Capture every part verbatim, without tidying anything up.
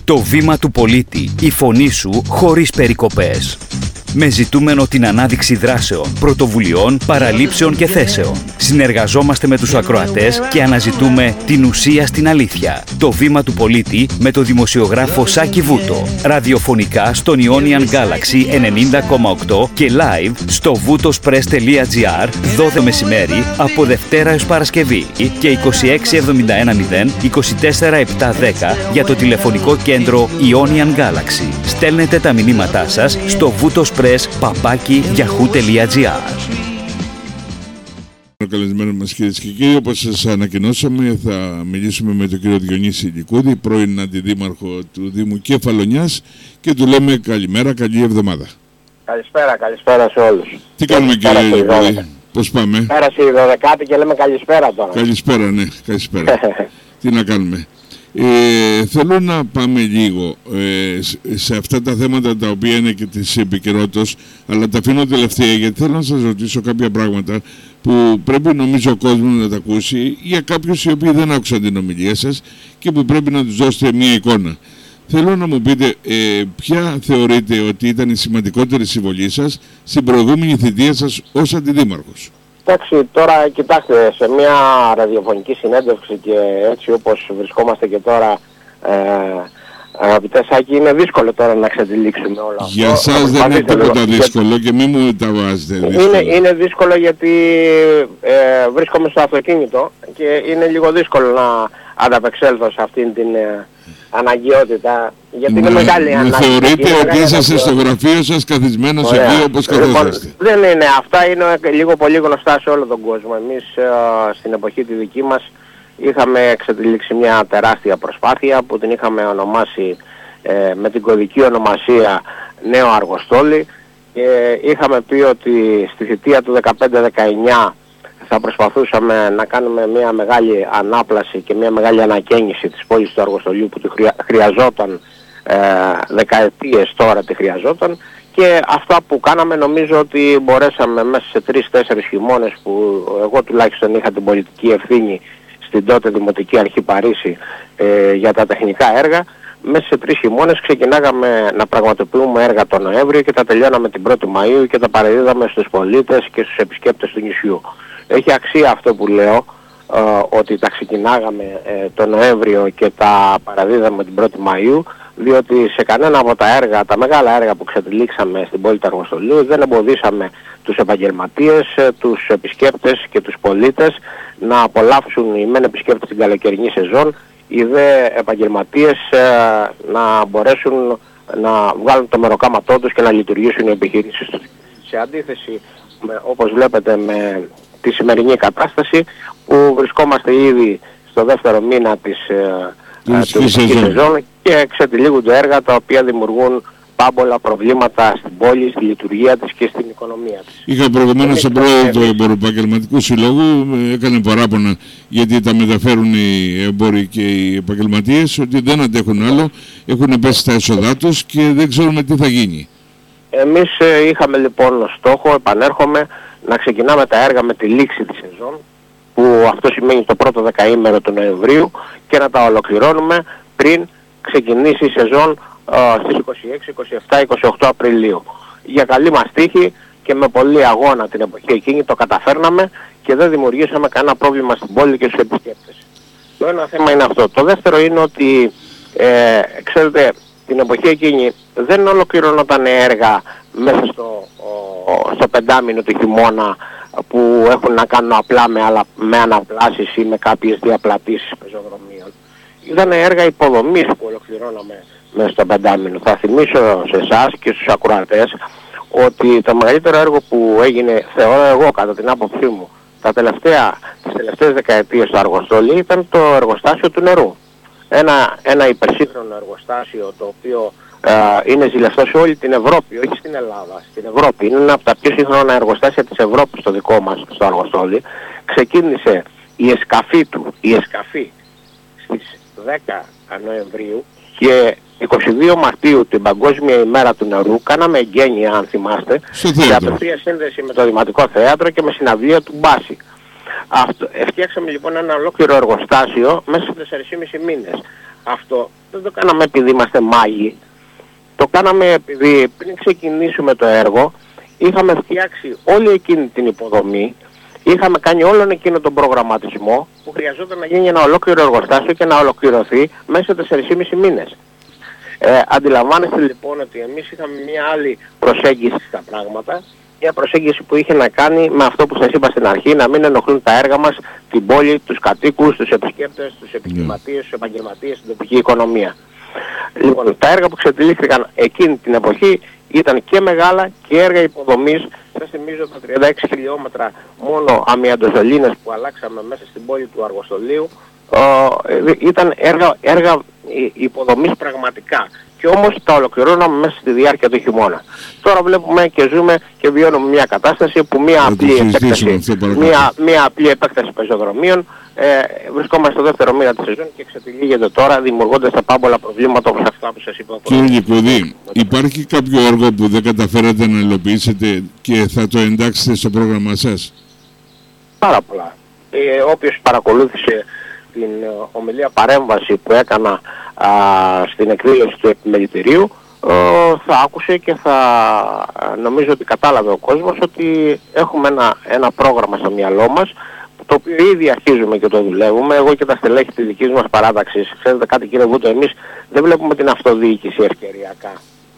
Το βήμα του πολίτη, η φωνή σου χωρίς περικοπές. Με ζητούμενο την ανάδειξη δράσεων, πρωτοβουλειών, παραλήψεων και θέσεων. Συνεργαζόμαστε με τους ακροατές και αναζητούμε την ουσία στην αλήθεια. Το βήμα του πολίτη με το δημοσιογράφο Σάκη Βούτο. Ραδιοφωνικά στον Ionian Galaxy ενενήντα κόμμα οκτώ και live στο βουτοσπρες τελεία τζι άρ δώδεκα μεσημέρι από Δευτέρα έως Παρασκευή και είκοσι έξι εβδομήντα ένα μηδέν είκοσι τέσσερα επτακόσια δέκα για το τηλεφωνικό κέντρο Ionian Galaxy. Στέλνετε τα μηνύματά σας στο βουτοσπρες παπάκι yahoo τελεία τζι άρ. Καλεσμένο μας, κυρίες και κύριοι, όπως σας ανακοινώσαμε, θα μιλήσουμε με τον κύριο Διονύση Λικούδη, πρώην αντιδήμαρχο του Δήμου Κεφαλονιάς, και του λέμε καλημέρα, καλή εβδομάδα. Καλησπέρα, καλησπέρα σε όλους. Τι κάνουμε, κύριε Λικούδη, πώς πάμε? Πέρασε η δωδεκάτη και λέμε καλησπέρα τώρα. Καλησπέρα, ναι, καλησπέρα. Τι να κάνουμε. Ε, θέλω να πάμε λίγο ε, σε αυτά τα θέματα τα οποία είναι και της επικαιρότητας, αλλά τα αφήνω τελευταία γιατί θέλω να σας ρωτήσω κάποια πράγματα που πρέπει νομίζω ο κόσμος να τα ακούσει, για κάποιους οι οποίοι δεν άκουσαν την ομιλία σας και που πρέπει να τους δώσετε μια εικόνα. Θέλω να μου πείτε ε, ποια θεωρείτε ότι ήταν η σημαντικότερη συμβολή σας στην προηγούμενη θητεία σας ως αντιδήμαρχος. Εντάξει, τώρα κοιτάξτε, σε μια ραδιοφωνική συνέντευξη και έτσι όπως βρισκόμαστε και τώρα, ε, αγαπητέ Σάκη, είναι δύσκολο τώρα να ξετυλίξουμε όλα αυτά. Για σας δεν είναι τίποτα δύσκολο και μην μου τα βάζετε δύσκολο. Είναι, είναι δύσκολο γιατί ε, βρίσκομαι στο αυτοκίνητο και είναι λίγο δύσκολο να ανταπεξέλθω σε αυτήν την ε, αναγκαιότητα, γιατί ναι, είναι μεγάλη ανάγκη. Θεωρείτε ότι είσαστε στο γραφείο σας καθισμένος εκεί όπως καθόσαστε? Λοιπόν, δεν είναι, αυτά είναι λίγο πολύ γνωστά σε όλο τον κόσμο. Εμείς ε, στην εποχή τη δική μας είχαμε εξετυλίξει μια τεράστια προσπάθεια που την είχαμε ονομάσει ε, με την κωδική ονομασία Νέο Αργοστόλι, και είχαμε πει ότι στη θητεία του δεκαπέντε δεκαεννιά θα προσπαθούσαμε να κάνουμε μια μεγάλη ανάπλαση και μια μεγάλη ανακαίνιση της πόλης του Αργοστολιού που τη χρειαζόταν ε, δεκαετίες τώρα τη χρειαζόταν, και αυτά που κάναμε νομίζω ότι μπορέσαμε μέσα σε τρεις τέσσερις χειμώνες που εγώ τουλάχιστον είχα την πολιτική ευθύνη στην τότε Δημοτική Αρχή Παρίσι ε, για τα τεχνικά έργα, μέσα σε τρεις χειμώνες ξεκινάγαμε να πραγματοποιούμε έργα τον Νοέμβριο και τα τελειώναμε την πρώτη Μαΐου και τα παραδίδαμε στους πολίτες και στους επισκέπτες του νησιού. Έχει αξία αυτό που λέω, ε, ότι τα ξεκινάγαμε ε, τον Νοέμβριο και τα παραδίδαμε την πρώτη Μαΐου, διότι σε κανένα από τα έργα, τα μεγάλα έργα που ξετυλίξαμε στην πόλη του Αργοστολίου, δεν εμποδίσαμε τους επαγγελματίες, τους επισκέπτες και τους πολίτες να απολαύσουν οι μεν επισκέπτες την καλοκαιρινή σεζόν, οι δε επαγγελματίες ε, να μπορέσουν να βγάλουν το μεροκάματό τους και να λειτουργήσουν οι επιχειρήσεις τους. Σε αντίθεση, με, όπως βλέπετε, με τη σημερινή κατάσταση που βρισκόμαστε ήδη στο δεύτερο μήνα της ε, τουριστικής σεζόν και ξετυλίγονται έργα τα οποία δημιουργούν πάμπολα προβλήματα στην πόλη, στη λειτουργία της και στην οικονομία της. Είχα προηγουμένως στον πρόεδρο του Εμποροπαγγελματικού Συλλόγου, έκανε παράπονα γιατί τα μεταφέρουν οι εμπόροι και οι επαγγελματίες, ότι δεν αντέχουν άλλο, έχουν πέσει στα έσοδά τους και δεν ξέρουμε τι θα γίνει. Εμείς ε, είχαμε λοιπόν στόχο, επανέρχομαι, να ξεκινάμε τα έργα με τη λήξη της σεζόν, που αυτό σημαίνει το πρώτο δεκαήμερο του Νοεμβρίου, και να τα ολοκληρώνουμε πριν ξεκινήσει η σεζόν ε, στις είκοσι έξι, είκοσι επτά, είκοσι οκτώ Απριλίου. Για καλή μας τύχη και με πολύ αγώνα την εποχή εκείνη το καταφέρναμε και δεν δημιουργήσαμε κανένα πρόβλημα στην πόλη και στους επισκέπτες. Το ένα θέμα είναι αυτό. Το δεύτερο είναι ότι, ε, ξέρετε, την εποχή εκείνη δεν ολοκληρωνόταν έργα μέσα στο, ο, στο πεντάμινο του χειμώνα που έχουν να κάνουν απλά με, άλλα, με αναπλάσεις ή με κάποιες διαπλατήσεις πεζοδρομίων. Ήταν έργα υποδομής που ολοκληρώναμε μέσα στο πεντάμινο. Θα θυμίσω σε εσάς και στους ακροατές ότι το μεγαλύτερο έργο που έγινε, θεωρώ εγώ κατά την άποψή μου, τα τελευταία, τις τελευταίες δεκαετίες στο Αργοστόλι ήταν το εργοστάσιο του νερού. Ένα, ένα υπερσύγχρονο εργοστάσιο το οποίο ε, είναι ζηλευτό σε όλη την Ευρώπη, όχι στην Ελλάδα, στην Ευρώπη. Είναι ένα από τα πιο σύγχρονα εργοστάσια της Ευρώπης το δικό μας στο Αργοστόλι. Ξεκίνησε η εσκαφή του, η εσκαφή στις δέκα Νοεμβρίου και είκοσι δύο Μαρτίου, την Παγκόσμια ημέρα του νερού, κάναμε εγγένεια, αν θυμάστε, σε απευθεία σύνδεση με το Δημοτικό Θέατρο και με συναυλία του Μπάση. Αυτό, φτιάξαμε λοιπόν ένα ολόκληρο εργοστάσιο μέσα σε τέσσερις και μισό μήνες. Αυτό δεν το κάναμε επειδή είμαστε μάγοι. Το κάναμε επειδή πριν ξεκινήσουμε το έργο είχαμε φτιάξει όλη εκείνη την υποδομή, είχαμε κάνει όλον εκείνο τον προγραμματισμό που χρειαζόταν να γίνει ένα ολόκληρο εργοστάσιο και να ολοκληρωθεί μέσα σε τέσσερις και μισό μήνες. Ε, αντιλαμβάνεστε λοιπόν ότι εμείς είχαμε μια άλλη προσέγγιση στα πράγματα, μια προσέγγιση που είχε να κάνει με αυτό που σας είπα στην αρχή, να μην ενοχλούν τα έργα μας, την πόλη, τους κατοίκους, τους επισκέπτες, τους επιχειρηματίες, τους επαγγελματίες, την τοπική οικονομία. Λοιπόν, τα έργα που ξετυλίχθηκαν εκείνη την εποχή ήταν και μεγάλα και έργα υποδομής. Σας θυμίζω τα τριάντα έξι χιλιόμετρα μόνο αμυαντοζωλήνες που αλλάξαμε μέσα στην πόλη του Αργοστολίου. Ε, ήταν έργα, έργα υποδομής πραγματικά. Και όμως τα ολοκληρώναμε μέσα στη διάρκεια του χειμώνα. Τώρα βλέπουμε και ζούμε και βιώνουμε μια κατάσταση που μια απλή επέκταση, μια, μια απλή επέκταση πεζοδρομίων ε, βρισκόμαστε στο δεύτερο μήνα της σεζόν και εξατυλίγεται τώρα δημιουργώντας τα πάμπολα προβλήματα όπως αυτά που σας είπα. Κύριε Νικοδή, υπάρχει κάποιο έργο που δεν καταφέρατε να υλοποιήσετε και θα το εντάξετε στο πρόγραμμα σας? Πάρα πολλά. Ε, όποιος παρακολούθησε την ε, ομιλία παρέμβαση που έκανα α, στην εκδήλωση του επιμελητηρίου ε, θα άκουσε και θα νομίζω ότι κατάλαβε ο κόσμος ότι έχουμε ένα, ένα πρόγραμμα στο μυαλό μας το οποίο ήδη αρχίζουμε και το δουλεύουμε. Εγώ και τα στελέχη της δικής μας παράταξης, ξέρετε κάτι κύριε Βούτο, εμείς δεν βλέπουμε την αυτοδιοίκηση ευκαιριακά.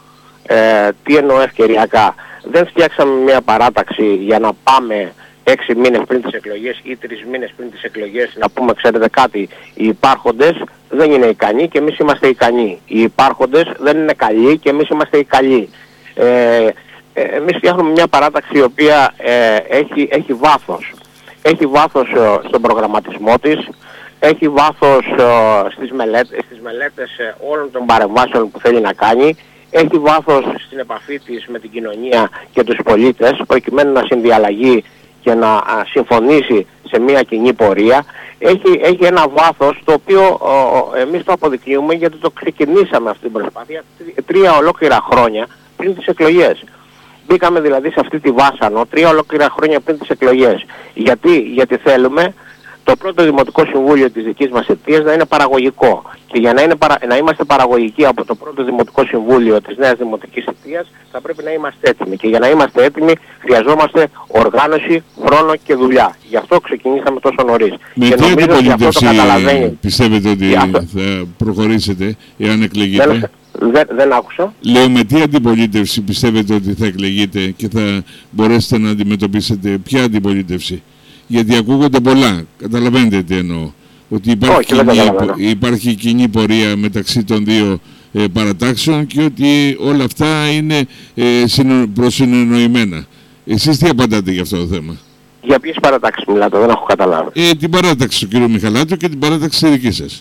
Ε, τι εννοώ ευκαιριακά? Δεν φτιάξαμε μια παράταξη για να πάμε έξι μήνες πριν τις εκλογές ή τρεις μήνες πριν τις εκλογές να πούμε ξέρετε κάτι, οι υπάρχοντες δεν είναι ικανοί και εμείς είμαστε ικανοί. Οι υπάρχοντες δεν είναι καλοί και εμείς είμαστε οι καλοί. Ε, ε, εμείς φτιάχνουμε μια παράταξη η οποία ε, έχει, έχει βάθος. Έχει βάθος ε, στον προγραμματισμό της, έχει βάθος ε, στις, μελέτες, στις μελέτες ε, όλων των παρεμβάσεων που θέλει να κάνει, έχει βάθος στην επαφή της με την κοινωνία και τους πολίτες προκειμένου να συνδιαλλαγεί και να α, συμφωνήσει σε μια κοινή πορεία. Έχει, έχει ένα βάθος το οποίο ο, εμείς το αποδεικνύουμε γιατί το ξεκινήσαμε αυτή την προσπάθεια τρία ολόκληρα χρόνια πριν τις εκλογές. Μπήκαμε δηλαδή σε αυτή τη βάσανο τρία ολόκληρα χρόνια πριν τις εκλογές. Γιατί, γιατί θέλουμε το πρώτο Δημοτικό Συμβούλιο της δικής μας αιτίας να είναι παραγωγικό. Και για να, είναι παρα... να είμαστε παραγωγικοί από το πρώτο Δημοτικό Συμβούλιο της νέας Δημοτικής Αιτίας θα πρέπει να είμαστε έτοιμοι. Και για να είμαστε έτοιμοι χρειαζόμαστε οργάνωση, χρόνο και δουλειά. Γι' αυτό ξεκινήσαμε τόσο νωρίς. Με και τι αντιπολίτευση πιστεύετε ότι αυτό... θα προχωρήσετε εάν εκλεγείτε? Δεν, δεν, δεν άκουσα. Λέω με τι αντιπολίτευση πιστεύετε ότι θα εκλεγείτε και θα μπορέσετε να αντιμετωπίσετε? Ποια αντιπολίτευση? Γιατί ακούγονται πολλά. Καταλαβαίνετε τι εννοώ? Ότι υπάρχει, Όχι, κοινή, υπάρχει κοινή πορεία μεταξύ των δύο ε, παρατάξεων και ότι όλα αυτά είναι ε, συνο, προσυνεννοημένα. Εσείς τι απαντάτε για αυτό το θέμα? Για ποιες παρατάξεις μιλάτε? Δεν έχω καταλάβει. Ε, την παράταξη του κ. Μιχαλάτου και την παράταξη τη δική σας.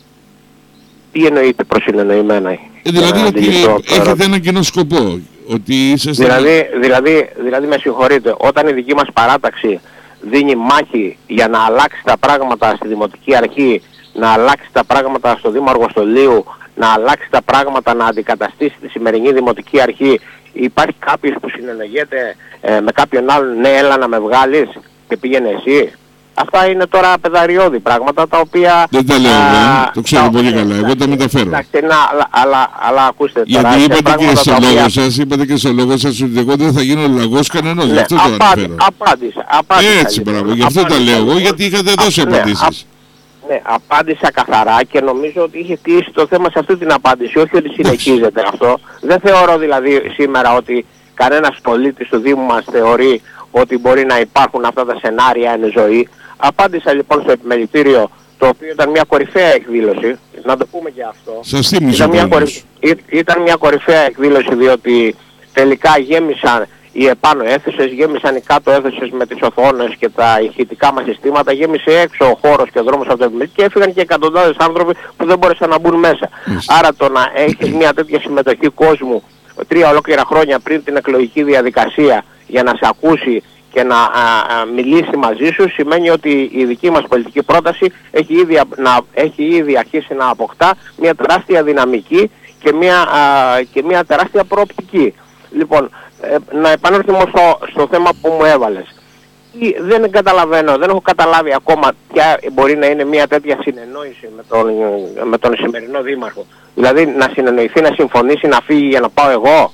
Τι εννοείται προσυνεννοημένα? Ε, δηλαδή ότι έχετε έναν κοινό σκοπό. Ότι είσαστε... δηλαδή, δηλαδή, δηλαδή με συγχωρείτε, όταν η δική μας παράταξη δίνει μάχη για να αλλάξει τα πράγματα στη Δημοτική Αρχή, να αλλάξει τα πράγματα στο Δήμο Αργοστολίου, να αλλάξει τα πράγματα να αντικαταστήσει τη σημερινή Δημοτική Αρχή, υπάρχει κάποιος που συνενεργείται ε, με κάποιον άλλον, ναι έλα να με βγάλεις και πήγαινε εσύ? Αυτά είναι τώρα παιδαριώδη πράγματα τα οποία... Δεν τα λέω εγώ, το ξέρω πολύ καλά, εγώ τα μεταφέρω. Εντάξει, να, αλλά, αλλά, αλλά ακούστε τώρα... Γιατί είπατε και στο λόγο οποία... σας, είπατε και στο λόγο σας ότι εγώ δεν θα γίνω λαγός κανενός, γι' αυτό το αναφέρω. Απάντησα, απάντησα. Έτσι, μπράβο, γι' αυτό τα λέω εγώ, γιατί είχατε δώσει απαντήσεις. Ναι, απάντησα καθαρά και νομίζω ότι είχε κλείσει το θέμα σε αυτή την απάντηση, όχι ότι συνεχίζεται αυτό. Δεν θεωρώ δηλαδή σήμερα ότι κανένας πολίτης του Δήμου μας θεωρεί ότι μπορεί να υπάρχουν αυτά τα σενάρια εν ζωή. Απάντησα λοιπόν στο επιμελητήριο, το οποίο ήταν μια κορυφαία εκδήλωση, να το πούμε και αυτό. Σας θύμιζε ήταν, μια κορυ... ήταν μια κορυφαία εκδήλωση διότι τελικά γέμισαν οι επάνω αίθουσες, γέμισαν οι κάτω αίθουσες με τις οθόνες και τα ηχητικά μας συστήματα, γέμισε έξω ο χώρος και ο δρόμος από το επιμελητήριο και έφυγαν και εκατοντάδες άνθρωποι που δεν μπόρεσαν να μπουν μέσα. Mm. Άρα το να έχεις μια τέτοια συμμετοχή κόσμου τρία ολόκληρα χρόνια πριν την εκλογική διαδικασία για να σε ακούσει και να α, α, μιλήσει μαζί σου σημαίνει ότι η δική μας πολιτική πρόταση έχει ήδη, να, έχει ήδη αρχίσει να αποκτά μια τεράστια δυναμική και μια, α, και μια τεράστια προοπτική. Λοιπόν, ε, να επανέλθουμε στο, στο θέμα που μου έβαλες. ή δεν καταλαβαίνω, δεν έχω καταλάβει ακόμα ποια μπορεί να είναι μια τέτοια συνεννόηση με τον, με τον σημερινό δήμαρχο. Δηλαδή να συνεννοηθεί, να συμφωνήσει, να φύγει για να πάω εγώ.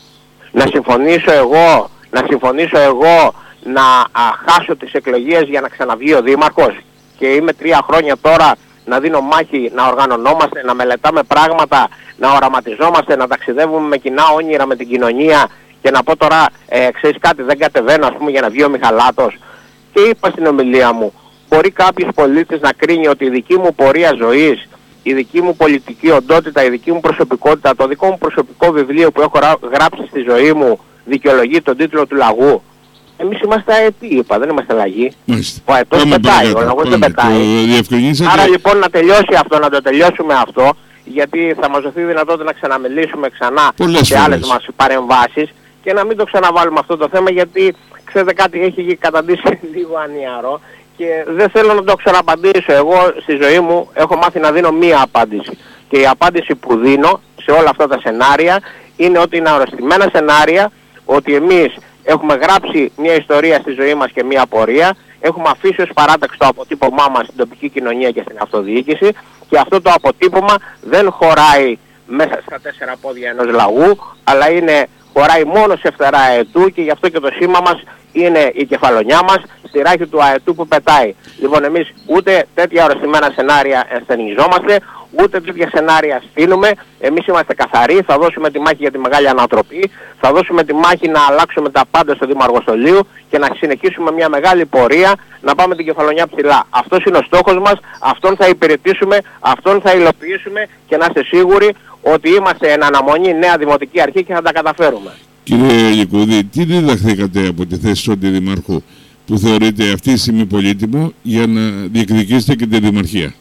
Να συμφωνήσω εγώ, να συμφωνήσω εγώ να α, χάσω τις εκλογές για να ξαναβγεί ο δήμαρχος. Και είμαι τρία χρόνια τώρα να δίνω μάχη, να οργανωνόμαστε, να μελετάμε πράγματα, να οραματιζόμαστε, να ταξιδεύουμε με κοινά όνειρα με την κοινωνία και να πω τώρα, ε, ξέρεις κάτι, δεν κατεβαίνω ας πούμε για να βγει ο Μιχαλάτος. Και είπα στην ομιλία μου, μπορεί κάποιος πολίτης να κρίνει ότι η δική μου πορεία ζωής, η δική μου πολιτική οντότητα, η δική μου προσωπικότητα, το δικό μου προσωπικό βιβλίο που έχω γράψει στη ζωή μου δικαιολογεί τον τίτλο του λαγού. Εμείς είμαστε αετοί, είπα, δεν είμαστε λαγοί. Ο αετός πετάει, ο λαγός δεν πετάει. Άρα λοιπόν να τελειώσει αυτό, να το τελειώσουμε αυτό, γιατί θα μας δοθεί δυνατότητα να ξαναμιλήσουμε ξανά πολλές σε άλλες μας παρεμβάσεις και να μην το ξαναβάλουμε αυτό το θέμα, γιατί ξέρετε κάτι, έχει καταντήσει λίγο ανιαρό και δεν θέλω να το ξαναπαντήσω. Εγώ στη ζωή μου έχω μάθει να δίνω μία απάντηση και η απάντηση που δίνω σε όλα αυτά τα σενάρια είναι ότι είναι αρρωστημένα σενάρια, ότι εμείς έχουμε γράψει μια ιστορία στη ζωή μας και μια πορεία, έχουμε αφήσει ως παράταξη το αποτύπωμά μας στην τοπική κοινωνία και στην αυτοδιοίκηση και αυτό το αποτύπωμα δεν χωράει μέσα στα τέσσερα πόδια ενός λαγού, αλλά είναι, χωράει μόνο σε φτερά αετού και γι' αυτό και το σήμα μας είναι η κεφαλονιά μας στη ράχη του αετού που πετάει. Λοιπόν, εμείς ούτε τέτοια αρρωστημένα σενάρια ασθενιζόμαστε, ούτε τέτοια σενάρια στείλουμε. Εμείς είμαστε καθαροί, θα δώσουμε τη μάχη για τη μεγάλη ανατροπή, θα δώσουμε τη μάχη να αλλάξουμε τα πάντα στο Δήμο Αργοστολίου και να συνεχίσουμε μια μεγάλη πορεία, να πάμε την κεφαλονιά ψηλά. Αυτός είναι ο στόχος μας, αυτόν θα υπηρετήσουμε, αυτόν θα υλοποιήσουμε και να είστε σίγουροι ότι είμαστε εν αναμονή νέα δημοτική αρχή και θα τα καταφέρουμε. Κύριε Λικούδη, τι διδαχθήκατε από τη θέση του Αντιδημαρχού που θεωρείτε αυτή τη στιγμή πολύτιμο για να διεκδικήσετε και τη Δημαρχία?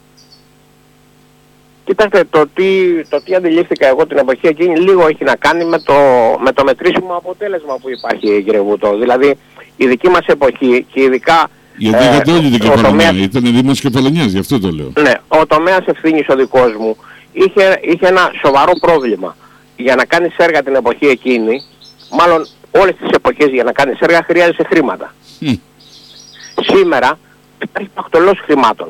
Κοιτάξτε, το τι, το τι αντιλήφθηκα εγώ την εποχή εκείνη λίγο έχει να κάνει με το, με το μετρήσιμο αποτέλεσμα που υπάρχει, κύριε Βούτο. Δηλαδή η δική μας εποχή και ειδικά... Γιατί είχατε όλη την κεφαλονιά, τομέας... ήταν Δήμος Κεφαλονιάς, γι' αυτό το λέω. Ναι, ο τομέας ευθύνης ο δικός μου είχε, είχε ένα σοβαρό πρόβλημα. Για να κάνεις έργα την εποχή εκείνη, μάλλον όλες τις εποχές για να κάνεις έργα χρειάζεσαι χρήματα. Mm. Σήμερα υπάρχει πακτολός χρημάτων.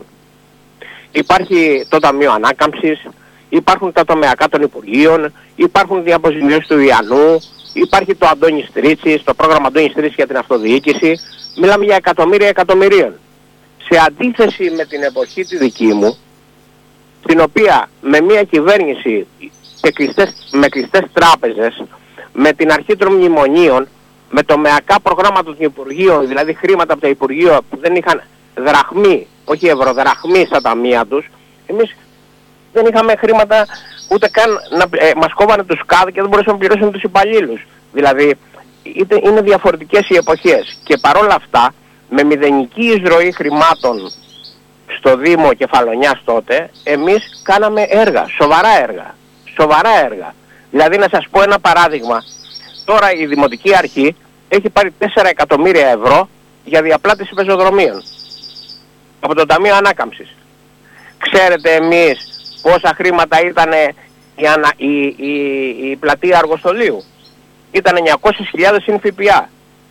Υπάρχει το Ταμείο Ανάκαμψης, υπάρχουν τα τομεακά των Υπουργείων, υπάρχουν διαποζημιώσεις του Ιαννού, υπάρχει το Αντώνης Τρίτσης, το πρόγραμμα Αντώνης Τρίτσης για την αυτοδιοίκηση. Μιλάμε για εκατομμύρια εκατομμυρίων. Σε αντίθεση με την εποχή τη δική μου, την οποία με μια κυβέρνηση και κλειστές, με κλειστές τράπεζες, με την αρχή των μνημονίων, με τομεακά προγράμματα των Υπουργείων, δηλαδή χρήματα από τα Υπουργεία που δεν είχαν δραχμή, όχι ευρώ, δραχμή στα ταμεία τους, εμείς δεν είχαμε χρήματα ούτε καν να ε, μας κόβανε τους ΚΑΔ και δεν μπορούσαμε να πληρώσουμε τους υπαλλήλους. Δηλαδή είτε, είναι διαφορετικές οι εποχές και παρόλα αυτά με μηδενική εισρωή χρημάτων στο Δήμο Κεφαλονιάς τότε, εμείς κάναμε έργα, σοβαρά έργα, σοβαρά έργα. Δηλαδή να σας πω ένα παράδειγμα, τώρα η Δημοτική Αρχή έχει πάρει τέσσερα εκατομμύρια ευρώ για διαπλάτηση πεζοδρομίων από το Ταμείο Ανάκαμψης. Ξέρετε εμείς πόσα χρήματα ήταν η, ανα... η, η, η πλατεία Αργοστολίου? Ήταν εννιακόσιες χιλιάδες συν ΦΠΑ.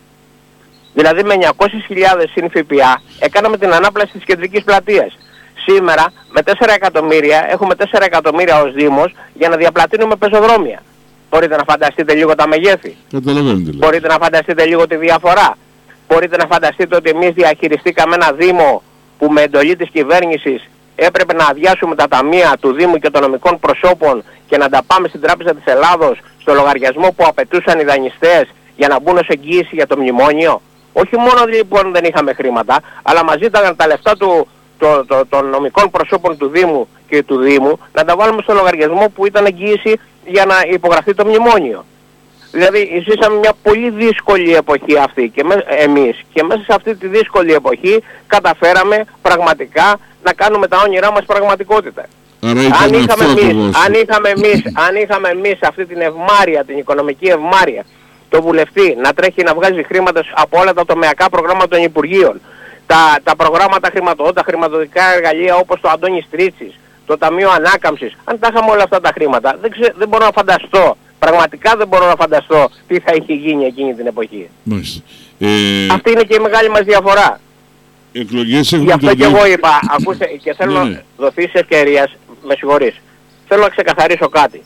Δηλαδή με εννιακόσιες χιλιάδες συν ΦΠΑ έκαναμε την ανάπλαση της κεντρικής πλατείας. Σήμερα με τέσσερα εκατομμύρια έχουμε τέσσερα εκατομμύρια ως Δήμος για να διαπλατείνουμε πεζοδρόμια. Μπορείτε να φανταστείτε λίγο τα μεγέθη? Μπορείτε να φανταστείτε λίγο τη διαφορά? Μπορείτε να φανταστείτε ότι εμείς διαχειριστήκαμε ένα Δήμο που με εντολή της κυβέρνησης έπρεπε να αδειάσουμε τα ταμεία του Δήμου και των νομικών προσώπων και να τα πάμε στην Τράπεζα της Ελλάδος στο λογαριασμό που απαιτούσαν οι δανειστές για να μπουν ως εγγύηση για το μνημόνιο? Όχι μόνο λοιπόν δεν είχαμε χρήματα, αλλά μας ζήταγαν τα λεφτά του, το, το, των νομικών προσώπων του Δήμου και του Δήμου να τα βάλουμε στο λογαριασμό που ήταν εγγύηση για να υπογραφεί το μνημόνιο. Δηλαδή ζήσαμε μια πολύ δύσκολη εποχή αυτή και με, εμείς και μέσα σε αυτή τη δύσκολη εποχή καταφέραμε πραγματικά να κάνουμε τα όνειρά μας πραγματικότητα. Αν είχαμε, εμείς, αν, είχαμε εμείς, αν είχαμε εμείς αυτή την ευμάρεια, την οικονομική ευμάρεια, το βουλευτή να τρέχει να βγάζει χρήματα από όλα τα τομεακά προγράμματα των Υπουργείων, τα, τα προγράμματα χρηματοδότα, χρηματοδοτικά εργαλεία όπως το Αντώνης Τρίτσης, το Ταμείο Ανάκαμψης, αν τα είχαμε όλα αυτά τα χρήματα, δεν, ξε, δεν μπορώ να φανταστώ Πραγματικά δεν μπορώ να φανταστώ τι θα είχε γίνει εκείνη την εποχή. Μάλιστα. Ε... Αυτή είναι και η μεγάλη μας διαφορά. Εκλογές έχουν. Γι' αυτό το και εγώ είπα, ακούστε, και θέλω ναι, να δοθείς ευκαιρίας, με συγχωρείς, θέλω να ξεκαθαρίσω κάτι.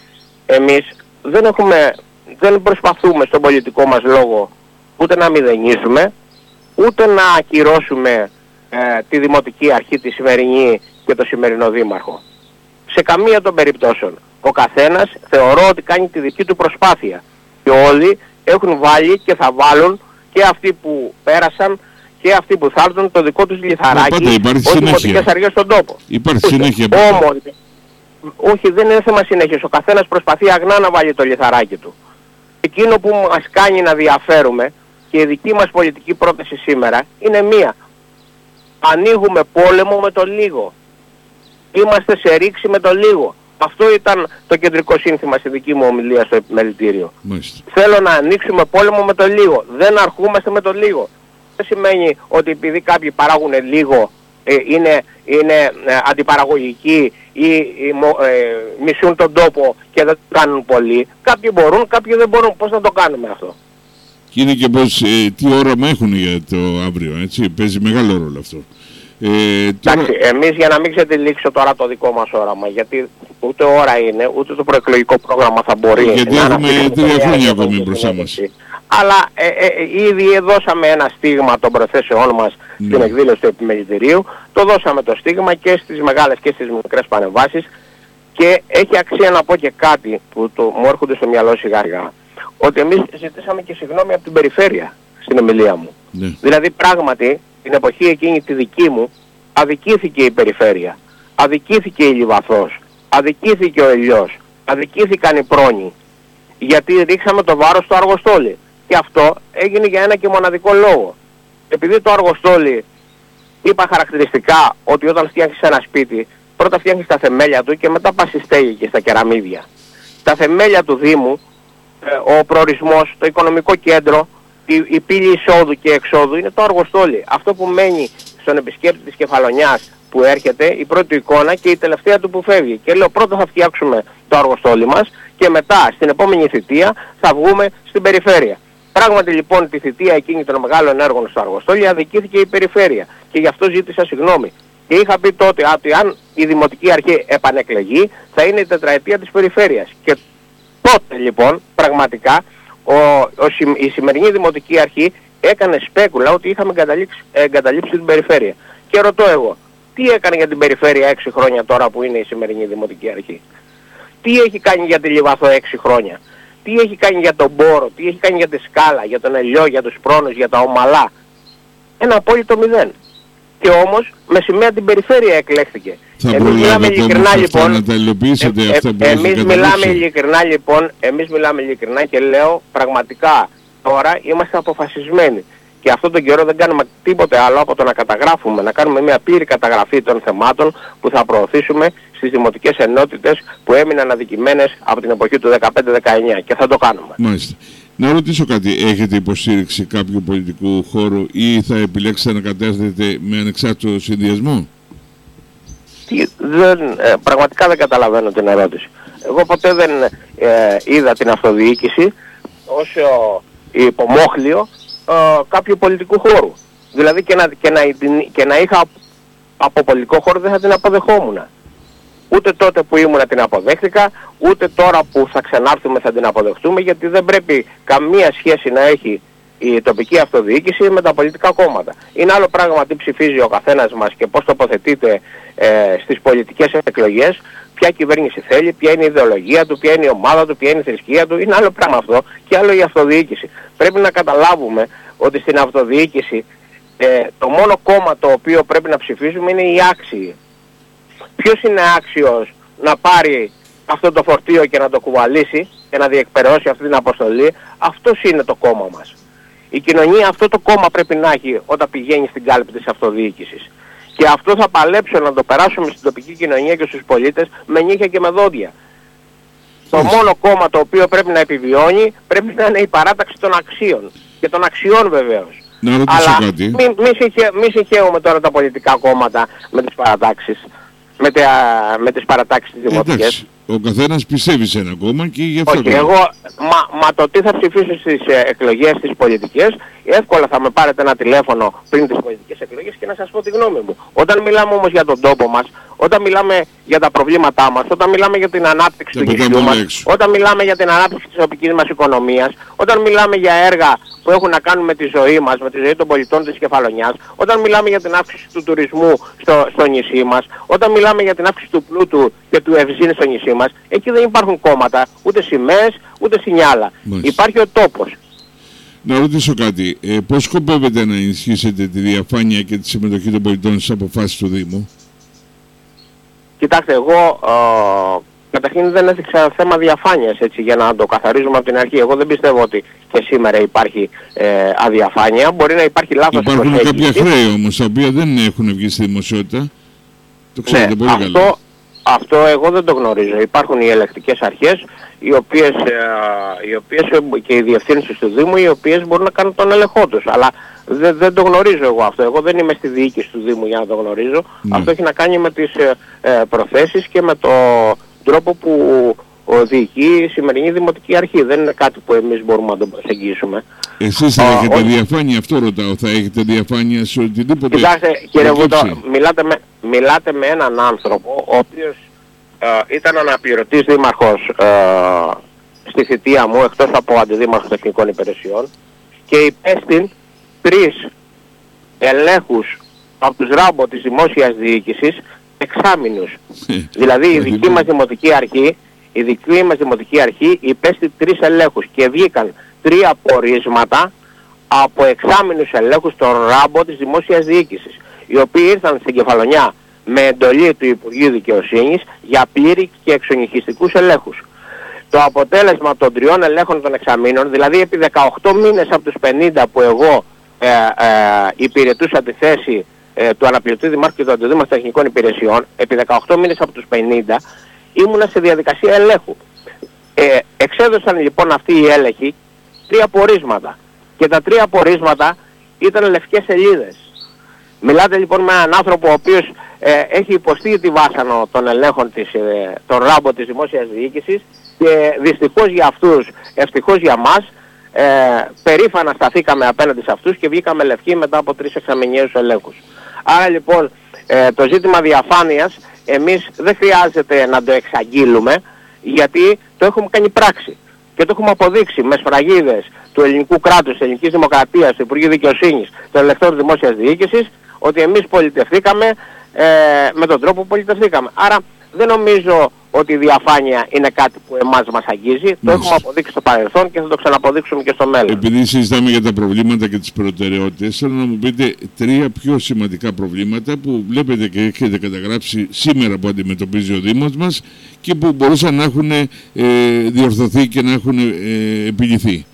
Εμείς δεν έχουμε, δεν προσπαθούμε στον πολιτικό μας λόγο ούτε να μηδενίσουμε, ούτε να ακυρώσουμε ε, τη Δημοτική Αρχή, τη σημερινή και το σημερινό Δήμαρχο. Σε καμία των περιπτώσεων. Ο καθένας θεωρώ ότι κάνει τη δική του προσπάθεια. Και όλοι έχουν βάλει και θα βάλουν, και αυτοί που πέρασαν και αυτοί που θα έρθουν, το δικό τους λιθαράκι ως δημοτικές αρχές στον τόπο. Υπάρχει συνέχεια. Όμως, όχι, δεν είναι θέμα συνέχειας. Ο καθένας προσπαθεί αγνά να βάλει το λιθαράκι του. Εκείνο που μας κάνει να διαφέρουμε, και η δική μας πολιτική πρόταση σήμερα είναι μία. Ανοίγουμε πόλεμο με το λίγο. Είμαστε σε ρήξη με το λίγο. Αυτό ήταν το κεντρικό σύνθημα στη δική μου ομιλία στο επιμελητήριο. Μάλιστα. Θέλω να ανοίξουμε πόλεμο με το λίγο. Δεν αρχούμαστε με το λίγο. Δεν σημαίνει ότι επειδή κάποιοι παράγουν λίγο, ε, είναι, είναι ε, αντιπαραγωγικοί ή ε, μισούν τον τόπο και δεν το κάνουν πολύ. Κάποιοι μπορούν, κάποιοι δεν μπορούν. Πώς να το κάνουμε αυτό? Και είναι και πώς, ε, τι όραμα έχουν για το αύριο, έτσι, παίζει μεγάλο ρόλο αυτό. Ε, τώρα... Εντάξει, εμείς, για να μην ξετυλίξω τώρα το δικό μας όραμα, γιατί ούτε ώρα είναι, ούτε το προεκλογικό πρόγραμμα θα μπορεί. Γιατί έχουμε τρία χρόνια ακόμη μπροστά μας. Αλλά ε, ε, ήδη δώσαμε ένα στίγμα των προθέσεών μας ναι. στην εκδήλωση του επιμελητηρίου. Το δώσαμε το στίγμα και στις μεγάλες και στις μικρές πανεμβάσεις. Και έχει αξία να πω και κάτι που το, μου έρχονται στο μυαλό σιγά αργά. Ότι εμείς ζητήσαμε και συγγνώμη από την περιφέρεια στην ομιλία μου. Ναι. Δηλαδή πράγματι την εποχή εκείνη τη δική μου αδικήθηκε η περιφέρεια, αδικήθηκε η Λιβαθός, αδικήθηκε ο Ελιός, αδικήθηκαν οι Πρόνοι, γιατί ρίξαμε το βάρος στο Αργοστόλι. Και αυτό έγινε για ένα και μοναδικό λόγο. Επειδή το Αργοστόλι, είπα χαρακτηριστικά ότι όταν φτιάχνεις ένα σπίτι, πρώτα φτιάχνεις τα θεμέλια του και μετά πας στη στέγη και στα κεραμίδια. Τα θεμέλια του Δήμου, ο προορισμός, το οικονομικό κέντρο, η, η πύλη εισόδου και εξόδου είναι το Αργοστόλι. Αυτό που μένει στον επισκέπτη της Κεφαλονιάς που έρχεται, η πρώτη εικόνα και η τελευταία του που φεύγει. Και λέω πρώτα θα φτιάξουμε το Αργοστόλι μας και μετά στην επόμενη θητεία θα βγούμε στην περιφέρεια. Πράγματι λοιπόν τη θητεία εκείνη των μεγάλων έργων στο Αργοστόλι αδικήθηκε η περιφέρεια και γι' αυτό ζήτησα συγγνώμη. Και είχα πει τότε ότι αν η Δημοτική Αρχή επανεκλεγεί θα είναι η τετραετία της περιφέρειας. Και τότε λοιπόν πραγματικά ο, ο, η σημερινή Δημοτική Αρχή έκανε σπέκουλα ότι είχαμε εγκαταλείψει, εγκαταλείψει την περιφέρεια. Και ρωτώ εγώ, τι έκανε για την περιφέρεια έξι χρόνια τώρα που είναι η σημερινή Δημοτική Αρχή? Τι έχει κάνει για τη Λιβαθό έξι χρόνια? Τι έχει κάνει για τον Μπόρο? Τι έχει κάνει για τη Σκάλα, για τον Ελιό, για τους Πρόνους, για τα Ομαλά? Ένα απόλυτο μηδέν. Και όμως με σημαία την περιφέρεια εκλέχθηκε. Εμείς μιλάμε ειλικρινά λοιπόν, να τα υλοποιήσετε ε, αυτά που ε, εμείς μιλάμε ειλικρινά λοιπόν, εμείς μιλάμε ειλικρινά και λέω πραγματικά τώρα είμαστε αποφασισμένοι. Και αυτόν τον καιρό δεν κάνουμε τίποτε άλλο από το να καταγράφουμε, να κάνουμε μια πλήρη καταγραφή των θεμάτων που θα προωθήσουμε στις δημοτικές ενότητες που έμειναν αδικημένες από την εποχή του δεκαπέντε δεκαεννιά και θα το κάνουμε. Μάλιστα. Να ρωτήσω κάτι, έχετε υποστήριξη κάποιου πολιτικού χώρου ή θα επιλέξετε να κατέθετε με ανεξάρτητο συνδυασμό? Τι, δεν, ε, πραγματικά δεν καταλαβαίνω την ερώτηση. Εγώ ποτέ δεν ε, είδα την αυτοδιοίκηση ως ε, υπομόχλιο ε, κάποιου πολιτικού χώρου. Δηλαδή και να, και, να, και να είχα από πολιτικό χώρο δεν θα την αποδεχόμουν. Ούτε τότε που ήμουνα την αποδέχτηκα, ούτε τώρα που θα ξανάρθουμε θα την αποδεχτούμε, γιατί δεν πρέπει καμία σχέση να έχει η τοπική αυτοδιοίκηση με τα πολιτικά κόμματα. Είναι άλλο πράγμα τι ψηφίζει ο καθένας μας και πώς τοποθετείται ε, στις πολιτικές εκλογές, ποια κυβέρνηση θέλει, ποια είναι η ιδεολογία του, ποια είναι η ομάδα του, ποια είναι η θρησκεία του. Είναι άλλο πράγμα αυτό και άλλο η αυτοδιοίκηση. Πρέπει να καταλάβουμε ότι στην αυτοδιοίκηση ε, το μόνο κόμμα το οποίο πρέπει να ψηφίζουμε είναι οι άξιοι. Ποιος είναι άξιος να πάρει αυτό το φορτίο και να το κουβαλήσει και να διεκπαιρεώσει αυτή την αποστολή? Αυτός είναι το κόμμα μας. Η κοινωνία αυτό το κόμμα πρέπει να έχει όταν πηγαίνει στην κάλπη της αυτοδιοίκησης. Και αυτό θα παλέψω να το περάσουμε στην τοπική κοινωνία και στους πολίτες με νύχια και με δόντια. Το μόνο κόμμα το οποίο πρέπει να επιβιώνει πρέπει να είναι η παράταξη των αξίων. Και των αξιών βεβαίως. Αλλά μην μη συγχε, μη συγχαίουμε τώρα τα πολιτικά κόμματα με τις παρατάξεις. Με, τα, με τις παρατάξεις της δημοτικές. Ο καθένας πιστεύει σε ένα κόμμα και γι' αυτό... Όχι, εγώ, μα, μα το τι θα ψηφίσω στις ε, εκλογές, στις πολιτικές, εύκολα θα με πάρετε ένα τηλέφωνο πριν τις πολιτικές εκλογές και να σας πω τη γνώμη μου. Όταν μιλάμε όμως για τον τόπο μας, όταν μιλάμε για τα προβλήματά μας, όταν μιλάμε για την ανάπτυξη του νησιού μας, έξω. όταν μιλάμε για την ανάπτυξη της τοπικής μας οικονομίας, όταν μιλάμε για έργα που έχουν να κάνουν με τη ζωή μας, με τη ζωή των πολιτών της Κεφαλονιάς, όταν μιλάμε για την αύξηση του τουρισμού στο, στο νησί μας, όταν μιλάμε για την αύξηση του πλούτου και του ευζήν στο νησί μας, εκεί δεν υπάρχουν κόμματα, ούτε σημαίες, ούτε σινιάλα. Μάλιστα. Υπάρχει ο τόπος. Να ρωτήσω κάτι, ε, πώς σκοπεύετε να ενισχύσετε τη διαφάνεια και τη συμμετοχή των πολιτών στις αποφάσεις του Δήμου? Κοιτάξτε, εγώ ε, καταρχήν δεν έθιξα θέμα διαφάνειας, έτσι, για να το καθαρίζουμε από την αρχή. Εγώ δεν πιστεύω ότι και σήμερα υπάρχει ε, αδιαφάνεια. Μπορεί να υπάρχει λάθος προσέγγιση. Υπάρχουν κάποια χρέη όμως, τα οποία δεν έχουν βγει στη δημοσιότητα. Το ξέρετε ναι, πολύ αυτό, καλά. Αυτό εγώ δεν το γνωρίζω. Υπάρχουν οι ελεκτικές αρχές, οι οποίες, ε, οι οποίες και οι διευθύνσεις του Δήμου, οι οποίες μπορούν να κάνουν τον έλεγχό τους. Αλλά δεν, δεν το γνωρίζω εγώ αυτό. Εγώ δεν είμαι στη διοίκηση του Δήμου για να το γνωρίζω. Ναι. Αυτό έχει να κάνει με τις ε, ε, προθέσεις και με τον τρόπο που διοικεί η σημερινή Δημοτική Αρχή. Δεν είναι κάτι που εμείς μπορούμε να το προσεγγίσουμε. Εσείς θα έχετε ό, διαφάνεια, αυτό ρωτάω, θα έχετε διαφάνεια σε οτιδήποτε... Κοιτάξτε κύριε Βούτο, μιλάτε με, μιλάτε με έναν άνθρωπο ο οποίος ε, ήταν αναπληρωτής δήμαρχος ε, στη θητεία μου, εκτός από αντιδήμαρχος τεχνικών υπηρεσιών, και υπέστη τρεις ελέγχους από τους ράμπο της δημόσιας διοίκησης εξάμηνους. Δηλαδή η δική μας Δημοτική Αρχή, η δική μας Δημοτική Αρχή υπέστη τρεις ελέγχους και βγήκαν τρία πορίσματα από εξάμηνους ελέγχους των ράμπο της δημόσιας διοίκησης, οι οποίοι ήρθαν στην Κεφαλονιά με εντολή του Υπουργείου Δικαιοσύνης για πλήρη και εξονυχιστικούς ελέγχους. Το αποτέλεσμα των τριών ελέγχων των εξαμήνων, δηλαδή επί δεκαοκτώ μήνες από τους πενήντα που εγώ ε, ε, υπηρετούσα τη θέση ε, του αναπληρωτή δημάρχου και του αντιδήμαρχου τεχνικών υπηρεσιών, επί δεκαοκτώ μήνες από τους πενήντα ήμουνα σε διαδικασία ελέγχου. Ε, εξέδωσαν λοιπόν αυτοί οι έλεγχοι τρία πορίσματα και τα τρία πορίσματα ήταν λευκές σελίδες. Μιλάτε λοιπόν με έναν άνθρωπο ο οποίος ε, έχει υποστεί τη βάσανο των ελέγχων της, ε, των ράμπο της δημόσιας διοίκησης και δυστυχώς για αυτούς, ευτυχώς για μας, ε, περήφανα σταθήκαμε απέναντι σε αυτούς και βγήκαμε λευκοί μετά από τρεις εξαμηνιαίους ελέγχους. Άρα λοιπόν ε, το ζήτημα διαφάνειας εμείς δεν χρειάζεται να το εξαγγείλουμε, γιατί το έχουμε κάνει πράξη και το έχουμε αποδείξει με σφραγίδες του ελληνικού κράτους, της ελληνικής δημοκρατίας, του Υπουργείου Δικαιοσύνης, των ελεγχτών δημόσιας διοίκησης, ότι εμείς πολιτευθήκαμε ε, με τον τρόπο που πολιτευθήκαμε. Άρα δεν νομίζω ότι η διαφάνεια είναι κάτι που εμάς μας αγγίζει. Μάλιστα. Το έχουμε αποδείξει στο παρελθόν και θα το ξαναποδείξουμε και στο μέλλον. Επειδή συζητάμε για τα προβλήματα και τις προτεραιότητες, θέλω να μου πείτε τρία πιο σημαντικά προβλήματα που βλέπετε και έχετε καταγράψει σήμερα που αντιμετωπίζει ο Δήμος μας και που μπορούσαν να έχουν ε, διορθωθεί και να έχουν ε, επιλυθεί.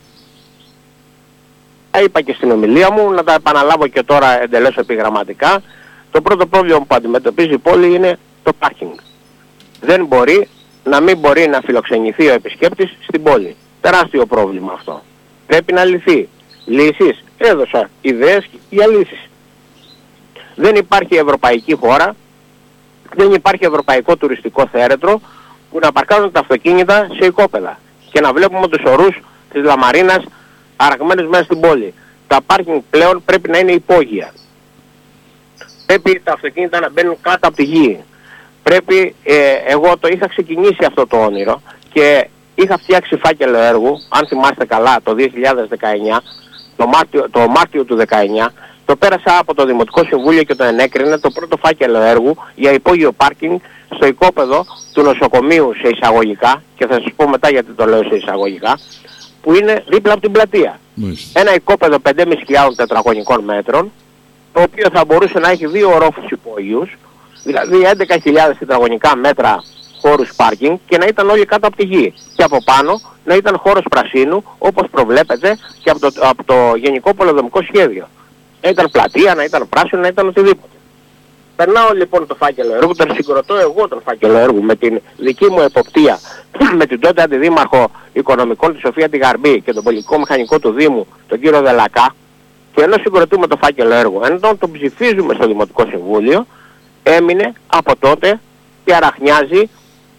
Τα είπα και στην ομιλία μου, να τα επαναλάβω και τώρα εντελώς επιγραμματικά. Το πρώτο πρόβλημα που αντιμετωπίζει η πόλη είναι το πάρκινγκ. Δεν μπορεί να μην μπορεί να φιλοξενηθεί ο επισκέπτης στην πόλη. Τεράστιο πρόβλημα αυτό. Πρέπει να λυθεί. Λύσεις. Έδωσα ιδέες για λύσεις. Δεν υπάρχει ευρωπαϊκή χώρα, δεν υπάρχει ευρωπαϊκό τουριστικό θέρετρο που να παρκάρουν τα αυτοκίνητα σε οικόπεδα και να βλέπουμε τους ορούς της Λαμαρίνας αραγμένους μέσα στην πόλη. Τα πάρκινγκ πλέον πρέπει να είναι υπόγεια. Πρέπει τα αυτοκίνητα να μπαίνουν κάτω από τη γη. Πρέπει, ε, εγώ το είχα ξεκινήσει αυτό το όνειρο και είχα φτιάξει φάκελο έργου, αν θυμάστε καλά, το δύο χιλιάδες δεκαεννιά, το Μάρτιο, το Μάρτιο του δεκαεννιά, το πέρασα από το Δημοτικό Συμβούλιο και το ενέκρινε το πρώτο φάκελο έργου για υπόγειο πάρκινγκ στο οικόπεδο του νοσοκομείου σε εισαγωγικά, και θα σας πω μετά γιατί το λέω σε εισαγωγικά, που είναι δίπλα από την πλατεία. Μάλιστα. Ένα οικόπεδο πέντε χιλιάδες πεντακόσια τετραγωνικών μέτρων, το οποίο θα μπορούσε να έχει δύο ορόφους υπόγειους, δηλαδή έντεκα χιλιάδες τετραγωνικά μέτρα χώρους πάρκινγκ και να ήταν όλοι κάτω από τη γη. Και από πάνω να ήταν χώρος πρασίνου, όπως προβλέπεται και από το, από το Γενικό Πολεοδομικό Σχέδιο. Να ήταν πλατεία, να ήταν πράσινο, να ήταν οτιδήποτε. Περνάω λοιπόν το φάκελο έργου, τον συγκροτώ εγώ τον φάκελο έργου με την δική μου εποπτεία, με την τότε αντιδήμαρχο οικονομικών τη Σοφία τη Γαρμπή και τον πολιτικό μηχανικό του Δήμου, τον κύριο Δελακά, και ενώ συγκροτούμε το φάκελο έργου, ενώ τον ψηφίζουμε στο Δημοτικό Συμβούλιο, έμεινε από τότε και αραχνιάζει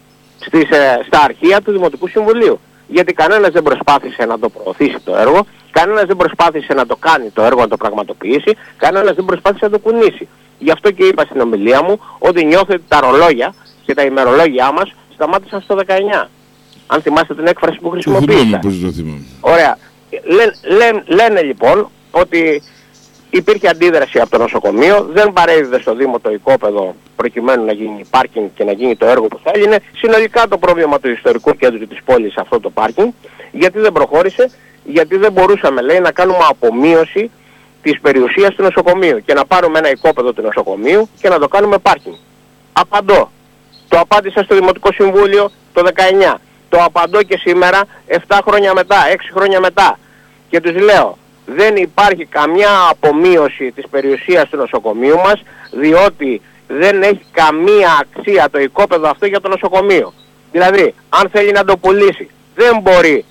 στις, στα αρχεία του Δημοτικού Συμβουλίου. Γιατί κανένας δεν προσπάθησε να το προωθήσει το έργο, κανένας δεν προσπάθησε να το κάνει το έργο, να το πραγματοποιήσει, κανένας δεν προσπάθησε να το κουνήσει. Γι' αυτό και είπα στην ομιλία μου ότι νιώθω ότι τα ρολόγια και τα ημερολόγια μας σταμάτησαν στο δεκαεννιά. Αν θυμάστε την έκφραση που χρησιμοποίησα. Ωραία. Λέ, λέ, λένε λοιπόν ότι υπήρχε αντίδραση από το νοσοκομείο, δεν παρέδιδε στο Δήμο το οικόπεδο προκειμένου να γίνει πάρκινγκ και να γίνει το έργο που θα έγινε. Συνολικά το πρόβλημα του ιστορικού κέντρου της πόλης αυτό το πάρκινγκ, γιατί δεν προχώρησε, γιατί δεν μπορούσαμε, λέει, να κάνουμε απομείωση της περιουσίας του νοσοκομείου και να πάρουμε ένα οικόπεδο του νοσοκομείου και να το κάνουμε πάρκινγκ. Απαντώ. Το απάντησα στο Δημοτικό Συμβούλιο το δεκαεννιά. Το απαντώ και σήμερα, επτά χρόνια μετά, έξι χρόνια μετά. Και τους λέω, δεν υπάρχει καμιά απομείωση της περιουσίας του νοσοκομείου μας, διότι δεν έχει καμία αξία το οικόπεδο αυτό για το νοσοκομείο. Δηλαδή, αν θέλει να το πουλήσει, δεν μπορεί.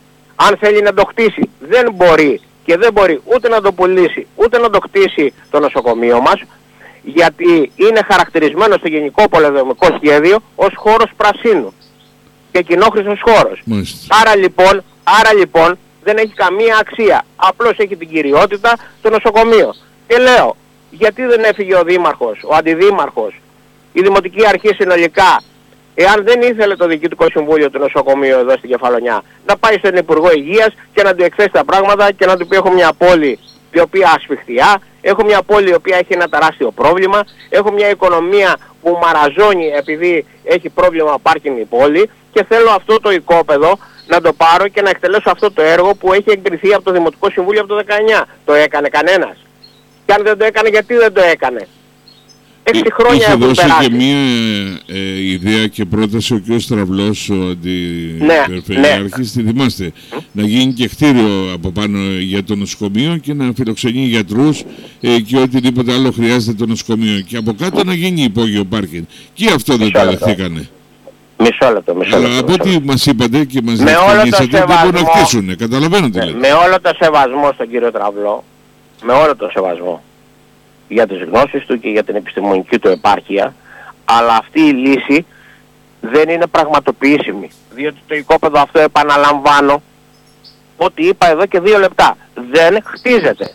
Αν θέλει να το χτίσει, δεν μπορεί. Και δεν μπορεί ούτε να το πουλήσει, ούτε να το χτίσει το νοσοκομείο μας, γιατί είναι χαρακτηρισμένο στο Γενικό Πολεοδομικό Σχέδιο ως χώρος πρασίνου και κοινόχρηστος χώρος. Άρα λοιπόν, άρα λοιπόν δεν έχει καμία αξία. Απλώς έχει την κυριότητα το νοσοκομείο. Και λέω, γιατί δεν έφυγε ο Δήμαρχος, ο Αντιδήμαρχος, η Δημοτική Αρχή συνολικά, εάν δεν ήθελε το Διοικητικό Συμβούλιο του νοσοκομείου εδώ στην Κεφαλονιά, να πάει στον Υπουργό Υγείας και να του εκθέσει τα πράγματα και να του πει: έχω μια πόλη η οποία ασφιχτιά, έχω μια πόλη η οποία έχει ένα τεράστιο πρόβλημα, έχω μια οικονομία που μαραζώνει επειδή έχει πρόβλημα πάρκινγκ η πόλη και θέλω αυτό το οικόπεδο να το πάρω και να εκτελέσω αυτό το έργο που έχει εγκριθεί από το Δημοτικό Συμβούλιο από το δεκαεννιά. Το έκανε κανένας? Και αν δεν το έκανε, γιατί δεν το έκανε? Έξι χρόνια έχουν περάσει. Είχε δώσει και μία ε, ιδέα και πρόταση ο κ. Στραβλός, ο αντιπεριφερειάρχης, ναι, τη θυμάστε, mm. να γίνει και κτίριο από πάνω για το νοσοκομείο και να φιλοξενεί γιατρούς ε, και οτιδήποτε άλλο χρειάζεται το νοσοκομείο. Και από κάτω να γίνει υπόγειο πάρκινγκ. Και αυτό δεν το δεχθήκανε. Μισό λεπτό, μισό λεπτό. Αλλά από ό,τι μας είπατε και μας διευκρινίσατε, δεν μπορούν να χτίσουν. Καταλαβαίνω τι λέτε. Με όλο το σεβασμό στον κύριο Τραβλό, με όλο το σεβασμό για τις γνώσεις του και για την επιστημονική του επάρκεια, αλλά αυτή η λύση δεν είναι πραγματοποιήσιμη. Διότι το οικόπεδο αυτό, επαναλαμβάνω, ό,τι είπα εδώ και δύο λεπτά, δεν χτίζεται.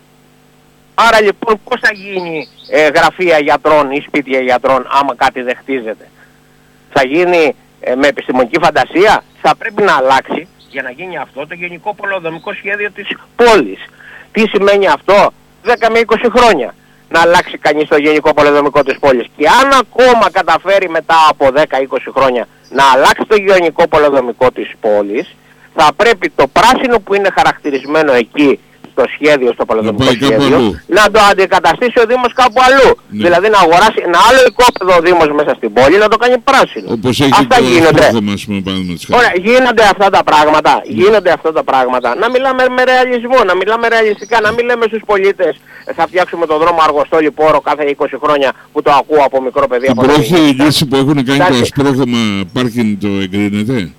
Άρα λοιπόν πώς θα γίνει ε, γραφεία γιατρών ή σπίτια γιατρών άμα κάτι δεν χτίζεται? Θα γίνει ε, με επιστημονική φαντασία? Θα πρέπει να αλλάξει για να γίνει αυτό το Γενικό Πολεοδομικό Σχέδιο της πόλης. Τι σημαίνει αυτό? δέκα με είκοσι χρόνια να αλλάξει κανείς το Γενικό Πολεοδομικό της πόλης. Και αν ακόμα καταφέρει μετά από δέκα με είκοσι χρόνια να αλλάξει το Γενικό Πολεοδομικό της πόλης, θα πρέπει το πράσινο που είναι χαρακτηρισμένο εκεί στο σχέδιο, στο πολεοδομικό σχέδιο, να το αντικαταστήσει ο Δήμος κάπου αλλού. Ναι. Δηλαδή να αγοράσει ένα άλλο οικόπεδο ο Δήμος μέσα στην πόλη, να το κάνει πράσινο. Όπως έχει αυτά το γίνονται. Πρόγραμμα, πούμε, Ωραία, γίνονται αυτά τα πράγματα. Ναι. Γίνονται αυτά τα πράγματα. Να μιλάμε με ρεαλισμό, να μιλάμε ρεαλιστικά, να μην λέμε στους πολίτες θα φτιάξουμε τον δρόμο Αργοστόλη Πόρο κάθε είκοσι χρόνια, που το ακούω από μικρό παιδί. Την πρώτη λύση που έχουν κάνει το ασπρόγραμμα πάρκινγκ το εγκρίνεται?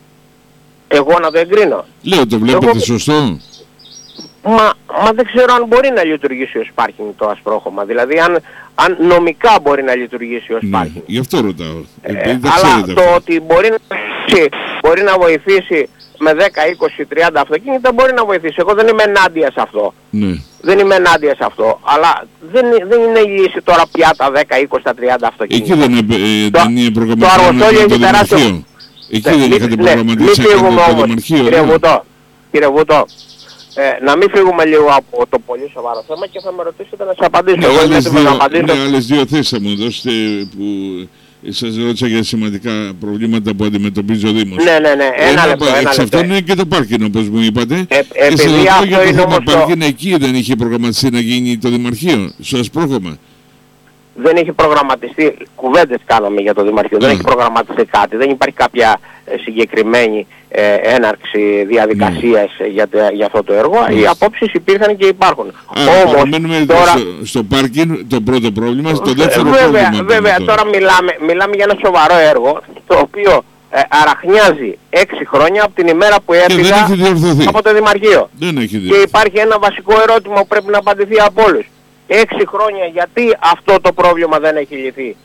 Εγώ να το εγκρίνω? Λέω, το βλέπετε Εγώ... σωστό? Μα, μα δεν ξέρω αν μπορεί να λειτουργήσει ως πάρκινγκ το ασπρόχωμα. Δηλαδή αν, αν νομικά μπορεί να λειτουργήσει ως ναι, πάρκινγκ. Γι' αυτό ρωτάω. Ε, ε, αλλά το αυτό. Ότι μπορεί να, μπορεί να βοηθήσει με δέκα, είκοσι, τριάντα αυτοκίνητα, μπορεί να βοηθήσει. Εγώ δεν είμαι ενάντια σε αυτό. Ναι. Δεν είμαι ενάντια σε αυτό. Αλλά δεν, δεν είναι η λύση τώρα πια τα δέκα, είκοσι, τα τριάντα αυτοκίνητα. Εκεί δεν είναι, ε, το, δεν είναι προγραμματισμένο το δημαρχείο. Εκεί δεν είχατε προγραμματίσει το δημαρχείο. Κύριε Βουτό, κύριε Βουτό, Ε, να μην φύγουμε λίγο από το πολύ σοβαρό θέμα και θα με ρωτήσετε να σας απαντήσω. Ναι, Εγώ άλλες, δύο, ναι, άλλες δύο θέσεις θα μου δώσετε που σας ρώτησα για σημαντικά προβλήματα που αντιμετωπίζει ο Δήμος. Ναι, ναι, ναι. Ένα, ένα λεπτό. Ένα εξ αυτών είναι και το πάρκινγκ, όπως μου είπατε. Ε, και σε ρωτώ για το θέμα πάρκινγκ, το... εκεί δεν είχε προγραμματιστεί να γίνει το Δημαρχείο, στο ασπρόγραμμα. Δεν έχει προγραμματιστεί, κουβέντες κάναμε για το Δημαρχείο, yeah. δεν έχει προγραμματιστεί κάτι, δεν υπάρχει κάποια ε, συγκεκριμένη ε, έναρξη διαδικασίας yeah. για, για αυτό το έργο. Yeah. Οι απόψεις υπήρχαν και υπάρχουν. Ah, Όμως, μένουμε τώρα... στο, στο πάρκινγκ το πρώτο πρόβλημα, στο δεύτερο βέβαια, πρόβλημα. Βέβαια, τώρα, τώρα μιλάμε, μιλάμε για ένα σοβαρό έργο, το οποίο ε, αραχνιάζει έξι χρόνια από την ημέρα που έφυγα από το Δημαρχείο. Δεν έχει και υπάρχει ένα βασικό ερώτημα που πρέπει να απαντηθεί από όλους. Έξι χρόνια γιατί αυτό το πρόβλημα δεν έχει λυθεί?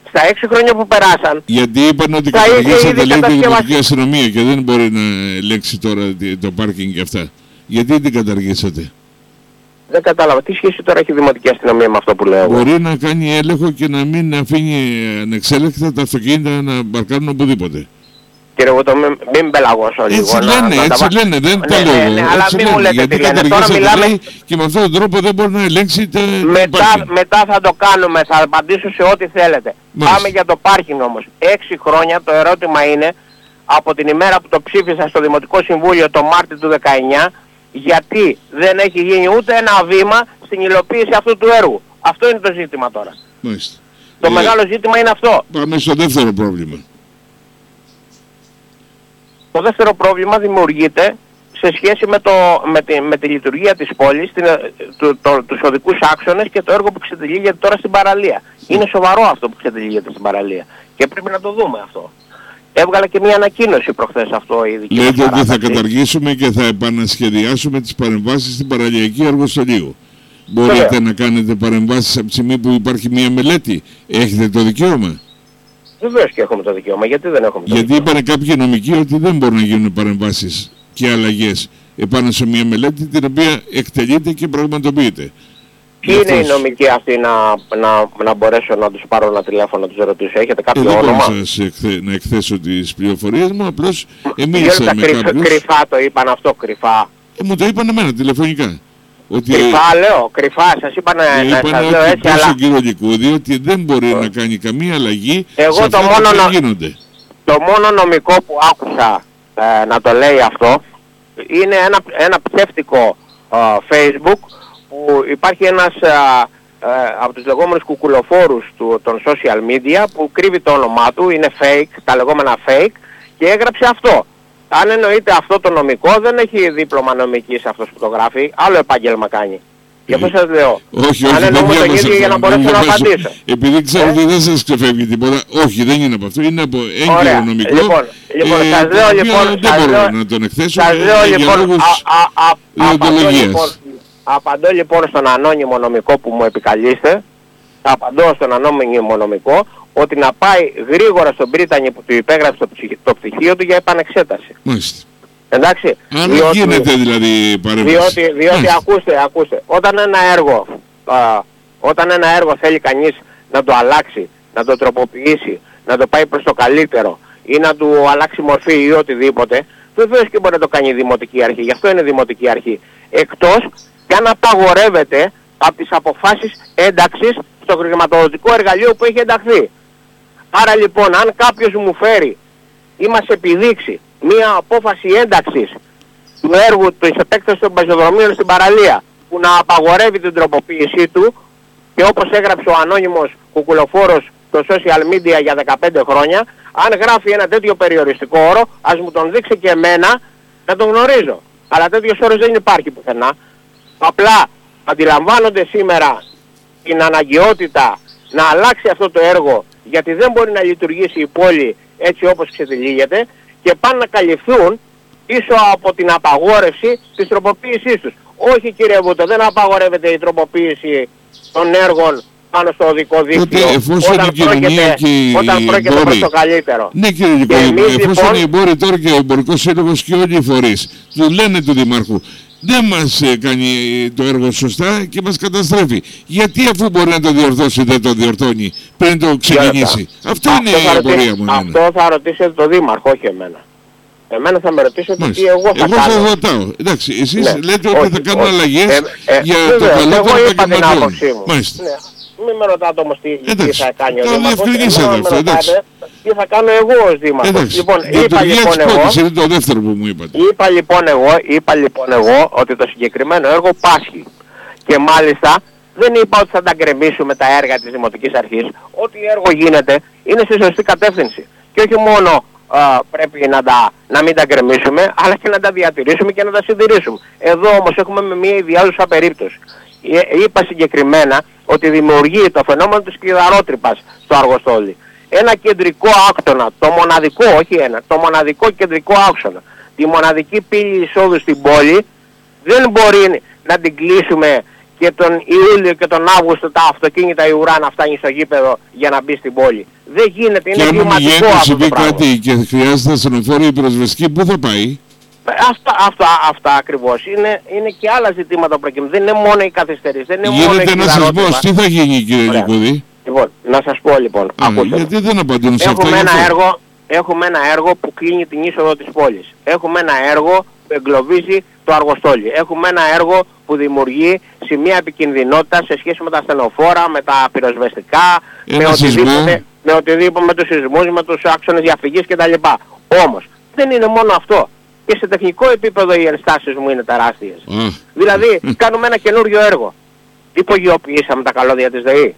στα έξι χρόνια που περάσαν... Γιατί είπαν ότι καταργήσατε λέει την Δημοτική Αστυνομία και δεν μπορεί να ελέγξει τώρα το πάρκινγκ και αυτά. Γιατί την καταργήσατε? Δεν κατάλαβα. Τι σχέση τώρα έχει η Δημοτική Αστυνομία με αυτό που λέω? Μπορεί να κάνει έλεγχο και να μην αφήνει ανεξέλεκτα τα αυτοκίνητα να μπαρκάρουν οπουδήποτε. Κύριε Βούτο, μην, μην πελαγώσω λίγο. Έτσι λένε, να, έτσι να λένε, δεν ναι, τα λέω. Ναι, ναι, αλλά μην μου λέτε γιατί τι λένε. Τώρα μιλάμε... και με αυτόν τον τρόπο δεν μπορεί να ελέγξει τα μετά, μετά θα το κάνουμε, θα απαντήσω σε ό,τι θέλετε. Μάλιστα. Πάμε για το πάρκινγκ όμως. Έξι χρόνια το ερώτημα είναι, από την ημέρα που το ψήφισα στο Δημοτικό Συμβούλιο το Μάρτιο του δεκαεννιά, γιατί δεν έχει γίνει ούτε ένα βήμα στην υλοποίηση αυτού του έργου. Αυτό είναι το ζήτημα τώρα. Μάλιστα. Το ε, μεγάλο ζήτημα είναι αυτό. Πάμε στο δεύτερο πρόβλημα. Το δεύτερο πρόβλημα δημιουργείται σε σχέση με, το, με, τη, με τη λειτουργία της πόλης, την, το, το, τους οδικούς άξονες και το έργο που ξετυλίγεται τώρα στην παραλία. Είναι σοβαρό αυτό που ξετυλίγεται στην παραλία και πρέπει να το δούμε αυτό. Έβγαλε και μια ανακοίνωση προχθές αυτό η δική μας Λέτε ότι παράταξη. θα καταργήσουμε και θα επανασχεδιάσουμε τις παρεμβάσεις στην παραλιακή εργοστολίου. Μπορείτε Βέβαια. να κάνετε παρεμβάσεις από τη στιγμή που υπάρχει μια μελέτη. Έχετε το δικαίωμα? Βεβαίως και έχουμε το δικαίωμα. Γιατί δεν έχουμε το Γιατί δικαίωμα? είπανε κάποιοι νομικοί ότι δεν μπορούν να γίνουν παρεμβάσεις και αλλαγές επάνω σε μια μελέτη την οποία εκτελείται και πραγματοποιείται. Ποιοι είναι οι νομικοί αυτοί να, να, να μπορέσω να τους πάρω ένα τηλέφωνο να τους ρωτήσω? Έχετε κάποιο ε, όνομα? Δεν μπορώ εκθε, να εκθέσω τις πληροφορίες μου, απλώς εμείς με κρυφ, κάποιους... Κρυφά το είπαν αυτό, κρυφά. Ε, μου το είπαν εμένα τηλεφωνικά. Ότι, κρυφά λέω, κρυφά, σας είπαν να σας λέω έτσι, αλλά... Είπαν κύριο Λικούδη ότι δεν μπορεί να κάνει καμία αλλαγή εγώ σε το αυτά μόνο, που γίνονται. Το μόνο νομικό που άκουσα ε, να το λέει αυτό είναι ένα, ένα ψεύτικο ε, Facebook που υπάρχει ένας ε, ε, από τους λεγόμενους κουκουλοφόρους του, των social media που κρύβει το όνομά του, είναι fake, τα λεγόμενα fake και έγραψε αυτό. Αν εννοείται αυτό το νομικό, δεν έχει δίπλωμα νομικής αυτός που το γράφει, άλλο επάγγελμα κάνει. Γι' αυτό σας λέω. Όχι, όχι, αν εννοούμε το ίδιο για να μπορέσω να απαντήσω. Επειδή ξέρω ότι ε? δεν σας ξεφεύγει τίποτα, όχι, δεν είναι από αυτό, είναι από έγκυρο νομικό. Λοιπόν, λοιπόν ε, σας λέω λοιπόν, δεν μπορώ λέω, να τον εκθέσω σας λέω, για λοιπόν, λόγους διοντολογίας. Απαντώ λοιπόν στον ανώνυμο νομικό που μου επικαλείστε, απαντώ στον ανώνυμο νομικό, ότι να πάει γρήγορα στον Πρίτανη που του υπέγραψε το, ψυχ, το πτυχίο του για επανεξέταση. Μάλιστα. Εντάξει. Αν διότι, γίνεται δηλαδή παρέμβαση. Διότι, διότι ακούστε, ακούστε, όταν ένα έργο, α, όταν ένα έργο θέλει κανείς να το αλλάξει, να το τροποποιήσει, να το πάει προς το καλύτερο ή να του αλλάξει μορφή ή οτιδήποτε, βεβαίως και μπορεί να το κάνει η Δημοτική Αρχή. Γι' αυτό είναι Δημοτική Αρχή. Εκτός και αν απαγορεύεται από τις αποφάσεις ένταξης στο χρηματοδοτικό εργαλείο που έχει ενταχθεί. Άρα λοιπόν, αν κάποιος μου φέρει ή μας επιδείξει μία απόφαση ένταξης του έργου της επέκτασης των πεζοδρομίων στην παραλία που να απαγορεύει την τροποποίησή του και όπως έγραψε ο ανώνυμος κουκουλοφόρος στο social media για δεκαπέντε χρόνια, αν γράφει ένα τέτοιο περιοριστικό όρο, ας μου τον δείξει και εμένα να τον γνωρίζω. Αλλά τέτοιος όρος δεν υπάρχει πουθενά. Απλά αντιλαμβάνονται σήμερα την αναγκαιότητα να αλλάξει αυτό το έργο γιατί δεν μπορεί να λειτουργήσει η πόλη έτσι όπως ξετυλίγεται και πάνε να καλυφθούν πίσω από την απαγόρευση της τροποποίησής τους. Όχι κύριε Βούτο, δεν απαγορεύεται η τροποποίηση των έργων πάνω στο οδικό δίκτυο όταν πρόκειται, όταν πρόκειται προς το καλύτερο. Ναι κύριε Νικόλη, εφόσον λοιπόν, οι εμπόροι τώρα και ο Εμπορικός Σύλλογος και όλοι οι φορείς του λένε του Δημάρχου δεν μας ε, κάνει το έργο σωστά και μας καταστρέφει. Γιατί αφού μπορεί να το διορθώσει δεν το διορθώνει πριν το ξεκινήσει? Αυτό, αυτό είναι η απορία μου. Αυτό εμένα. Θα ρωτήσετε το Δήμαρχο, όχι εμένα. Εμένα θα με ρωτήσετε τι εγώ θα εγώ κάνω. Εγώ θα ρωτάω. Εντάξει, εσείς ναι, λέτε ότι όχι, θα κάνουν όχι. αλλαγές ε, ε, για ε, το καλό των επαγγελματιών. Μάλιστα. Ναι. Μην με ρωτάτε όμως τι, τι θα κάνει ο Δήμαρχος. Τι θα κάνω εγώ ως Δήμαρχος. Λοιπόν, είπα λοιπόν εγώ, είναι το δεύτερο που μου είπατε. Είπα λοιπόν εγώ, είπα λοιπόν εγώ ότι το συγκεκριμένο έργο πάσχει. Και μάλιστα δεν είπα ότι θα τα γκρεμίσουμε τα έργα της Δημοτικής Αρχής. Ό,τι έργο γίνεται είναι σε σωστή κατεύθυνση. Και όχι μόνο α, πρέπει να, τα, να μην τα γκρεμίσουμε, αλλά και να τα διατηρήσουμε και να τα συντηρήσουμε. Εδώ όμως έχουμε με μια ιδιάζουσα περίπτωση. Είπα συγκεκριμένα ότι δημιουργεί το φαινόμενο της κλειδαρότρυπας στο Αργοστόλι. Ένα κεντρικό άξονα, το μοναδικό, όχι ένα, το μοναδικό κεντρικό άξονα, τη μοναδική πύλη εισόδου στην πόλη, δεν μπορεί να την κλείσουμε και τον Ιούλιο και τον Αύγουστο τα αυτοκίνητα η ουρά να φτάνει στο γήπεδο για να μπει στην πόλη. Δεν γίνεται, είναι κλιματικό αυτό το πράγμα. Κάτι και χρειάζεται ασθενοφόρο ή πυροσβεστική, πού θα πάει? Αυτά, αυτά, αυτά ακριβώς. Είναι, είναι και άλλα ζητήματα που προκύπτουν. Δεν είναι μόνο οι καθυστερήσεις. Δεν είναι Γίνεται μόνο ένας σεισμός. Τι θα γίνει, κύριε Λικούδη? Λοιπόν, να σας πω λοιπόν. Α, γιατί δεν απαντούν σε έχουμε αυτό? Ένα έργο, έχουμε ένα έργο που κλείνει την είσοδο της πόλης. Έχουμε ένα έργο που εγκλωβίζει το Αργοστόλι. Έχουμε ένα έργο που δημιουργεί σημεία επικινδυνότητα σε σχέση με τα ασθενοφόρα, με τα πυροσβεστικά, με οτιδήποτε, με οτιδήποτε, με τους σεισμούς, με τους άξονες διαφυγής κτλ. Όμως, δεν είναι μόνο αυτό. Και σε τεχνικό επίπεδο οι ενστάσεις μου είναι τεράστιες. Mm. Δηλαδή, κάνουμε ένα καινούριο έργο. Υπογειοποιήσαμε τα καλώδια της ΔΕΗ.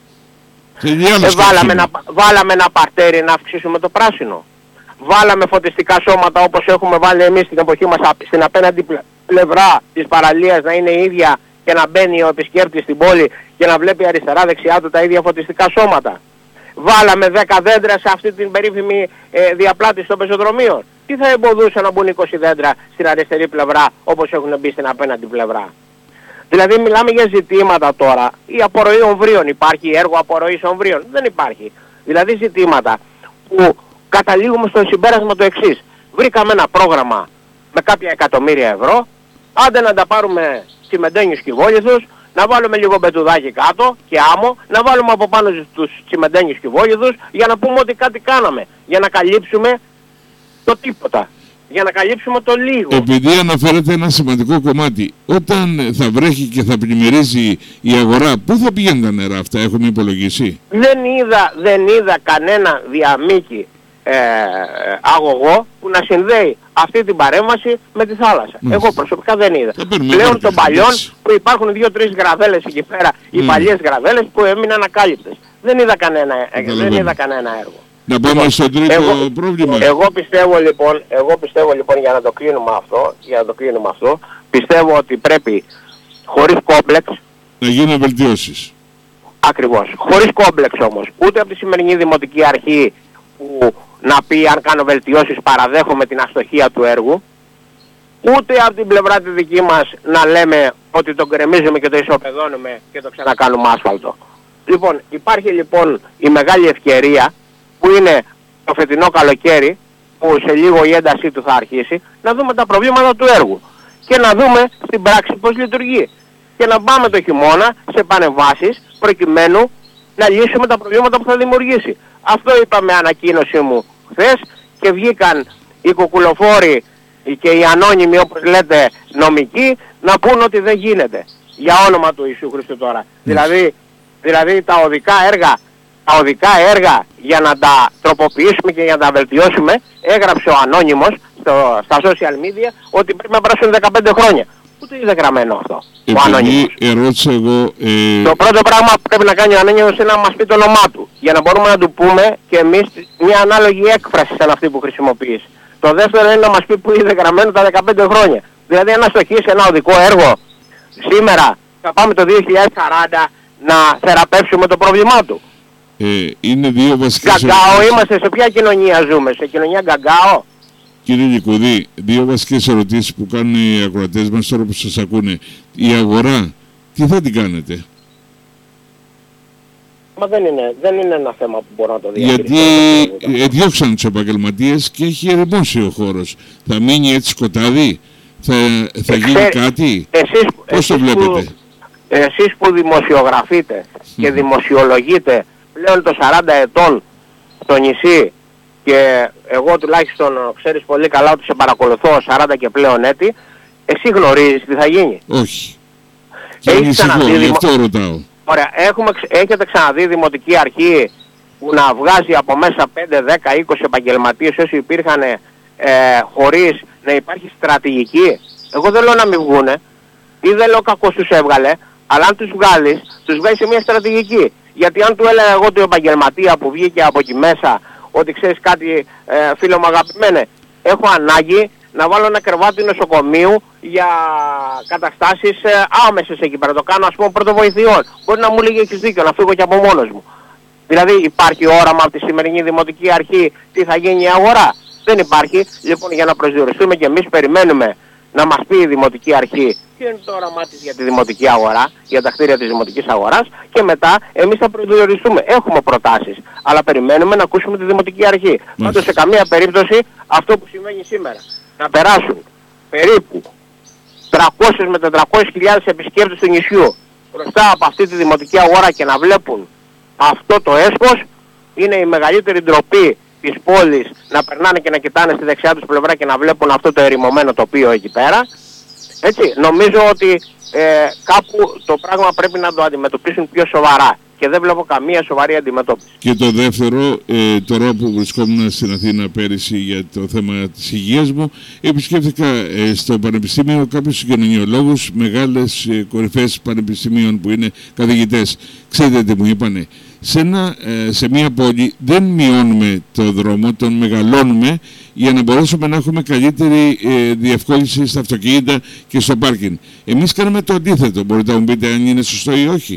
Ε, βάλαμε, ένα, βάλαμε ένα παρτέρι να αυξήσουμε το πράσινο. Βάλαμε φωτιστικά σώματα όπως έχουμε βάλει εμείς στην εποχή μας στην απέναντι πλευρά της παραλίας να είναι η ίδια και να μπαίνει ο επισκέπτης στην πόλη και να βλέπει αριστερά δεξιά του τα ίδια φωτιστικά σώματα. Βάλαμε δέκα δέντρα σε αυτή την περίφημη ε, διαπλάτηση των πεζοδρομίων. Τι θα εμποδούσε να μπουν είκοσι δέντρα στην αριστερή πλευρά όπως έχουν μπει στην απέναντι πλευρά? Δηλαδή μιλάμε για ζητήματα τώρα. Η απορροή ομβρίων, υπάρχει έργο απορροής ομβρίων? Δεν υπάρχει. Δηλαδή ζητήματα που καταλήγουμε στο συμπέρασμα το εξής. Βρήκαμε ένα πρόγραμμα με κάποια εκατομμύρια ευρώ, άντε να τα πάρουμε τσιμεντένιους κυβόλιθους, να βάλουμε λίγο μπετουδάκι κάτω και άμμο, να βάλουμε από πάνω στους τσιμεντένιους κυβόλιθους για να πούμε ότι κάτι κάναμε, για να καλύψουμε το τίποτα. Για να καλύψουμε το λίγο. Επειδή αναφέρεται ένα σημαντικό κομμάτι, όταν θα βρέχει και θα πλημμυρίζει η αγορά, πού θα πηγαίνουν τα νερά αυτά, έχουμε υπολογίσει? Δεν είδα, δεν είδα κανένα διαμήκη ε, αγωγό που να συνδέει αυτή την παρέμβαση με τη θάλασσα. Mm. Εγώ προσωπικά δεν είδα. Πλέον των παλιών που υπάρχουν δύο-τρεις γραβέλες εκεί πέρα, mm. οι παλιές γραβέλες που έμειναν ακάλυπτες. Δεν είδα κανένα, δεν είδα κανένα έργο. Να πάμε λοιπόν, στο τρίτο εγώ, πρόβλημα. Εγώ πιστεύω λοιπόν, εγώ πιστεύω λοιπόν για να το κλείνουμε αυτό, για να το κλείνουμε αυτό, πιστεύω ότι πρέπει χωρίς κόμπλεξ να γίνουν βελτιώσεις. Ακριβώς. Χωρίς κόμπλεξ όμως. Ούτε από τη σημερινή Δημοτική Αρχή που να πει αν κάνω βελτιώσεις παραδέχομαι την αστοχία του έργου, ούτε από την πλευρά τη δική μας να λέμε ότι το γκρεμίζουμε και το ισοπεδώνουμε και το ξανακάνουμε άσφαλτο. Λοιπόν, υπάρχει λοιπόν η μεγάλη ευκαιρία που είναι το φετινό καλοκαίρι, που σε λίγο η έντασή του θα αρχίσει, να δούμε τα προβλήματα του έργου και να δούμε στην πράξη πώς λειτουργεί και να πάμε το χειμώνα σε πανεμβάσεις προκειμένου να λύσουμε τα προβλήματα που θα δημιουργήσει. Αυτό είπα με ανακοίνωσή μου χθες και βγήκαν οι κουκουλοφόροι και οι ανώνυμοι, όπως λέτε, νομικοί, να πούν ότι δεν γίνεται. Για όνομα του Ιησού Χριστού τώρα. Mm. Δηλαδή, δηλαδή τα οδικά έργα, τα οδικά έργα για να τα τροποποιήσουμε και για να τα βελτιώσουμε, έγραψε ο ανώνυμος στο, στα social media ότι πρέπει να περάσουν δεκαπέντε χρόνια. Ούτε είναι γραμμένο αυτό. Ο ανώνυμος. Ερώτησα εγώ, ε... Το πρώτο πράγμα που πρέπει να κάνει ο ανώνυμος είναι να μας πει το όνομά του, για να μπορούμε να του πούμε και εμείς μια ανάλογη έκφραση σαν αυτή που χρησιμοποιείς. Το δεύτερο είναι να μας πει που είναι γραμμένο τα δεκαπέντε χρόνια. Δηλαδή αν αστοχήσει ένα οδικό έργο σήμερα θα πάμε το δύο χιλιάδες σαράντα να θεραπεύσουμε το πρόβλημά του. Ε, είναι δύο βασικές... Γκαγκάο είμαστε, σε ποια κοινωνία ζούμε, σε κοινωνία γκαγκάο? Κύριε Λικούδη, δύο βασικές ερωτήσεις που κάνουν οι ακροατές μας τώρα που σας ακούνε. Η αγορά, τι θα την κάνετε? Μα δεν είναι, δεν είναι ένα θέμα που μπορώ να το διαχειριστώ. Γιατί διώξαν τους επαγγελματίες και έχει ερημώσει ο χώρος. Θα μείνει έτσι σκοτάδι, θα, θα γίνει Εξέ, κάτι, εσείς, πώς εσείς το βλέπετε? Που, εσείς που δημοσιογραφείτε και mm. δημοσιολογείτε πλέον το σαράντα ετών στο νησί και εγώ τουλάχιστον ξέρεις πολύ καλά ότι σε παρακολουθώ σαράντα και πλέον έτη, εσύ γνωρίζεις τι θα γίνει? Όχι. Και ανησυχώ, γι' αυτό ρωτάω. Ωραία, έχουμε, έχετε ξαναδεί δημοτική αρχή που να βγάζει από μέσα πέντε, δέκα, είκοσι επαγγελματίες όσοι υπήρχαν ε, χωρίς να υπάρχει στρατηγική? Εγώ δεν λέω να μην βγούνε ή δεν λέω κακώς τους έβγαλε, αλλά αν τους βγάλεις, τους βγάλεις σε μια στρατηγική. Γιατί αν του έλεγα εγώ του επαγγελματία που βγήκε από εκεί μέσα ότι ξέρεις κάτι ε, φίλο μου αγαπημένε, έχω ανάγκη να βάλω ένα κρεβάτι νοσοκομείου για καταστάσεις ε, άμεσες εκεί πέρα, το κάνω ας πούμε πρωτοβοηθειών. Μπορεί να μου λέγει έχεις δίκιο, να φύγω και από μόνος μου. Δηλαδή υπάρχει όραμα από τη σημερινή Δημοτική Αρχή τι θα γίνει η αγορά? Δεν υπάρχει. Λοιπόν, για να προσδιοριστούμε και εμείς περιμένουμε να μας πει η Δημοτική Αρχή τι είναι το όραμά της για τη δημοτική αγορά, για τα κτίρια της δημοτικής αγοράς, και μετά εμείς θα προσδιοριστούμε. Έχουμε προτάσεις, αλλά περιμένουμε να ακούσουμε τη δημοτική αρχή. Πάντως σε καμία περίπτωση αυτό που συμβαίνει σήμερα, να περάσουν περίπου τριακόσιες με τετρακόσιες χιλιάδες επισκέπτες του νησιού μπροστά από αυτή τη δημοτική αγορά και να βλέπουν αυτό το έσχος, είναι η μεγαλύτερη ντροπή της πόλης, να περνάνε και να κοιτάνε στη δεξιά τους πλευρά και να βλέπουν αυτό το ερημωμένο τοπίο εκεί πέρα. Έτσι, νομίζω ότι ε, κάπου το πράγμα πρέπει να το αντιμετωπίσουν πιο σοβαρά και δεν βλέπω καμία σοβαρή αντιμετώπιση. Και το δεύτερο, ε, τώρα που βρισκόμουν στην Αθήνα πέρυσι για το θέμα της υγείας μου, επισκέφθηκα ε, στο Πανεπιστήμιο κάποιους κοινωνιολόγους, μεγάλες ε, κορυφές πανεπιστημίων που είναι καθηγητές. Ξέρετε τι μου είπανε? Σε, ένα, ε, σε μια πόλη δεν μειώνουμε το δρόμο, τον μεγαλώνουμε για να μπορέσουμε να έχουμε καλύτερη ε, διευκόλυνση στα αυτοκίνητα και στο πάρκινγκ. Εμείς κάναμε το αντίθετο. Μπορείτε να μου πείτε αν είναι σωστό ή όχι?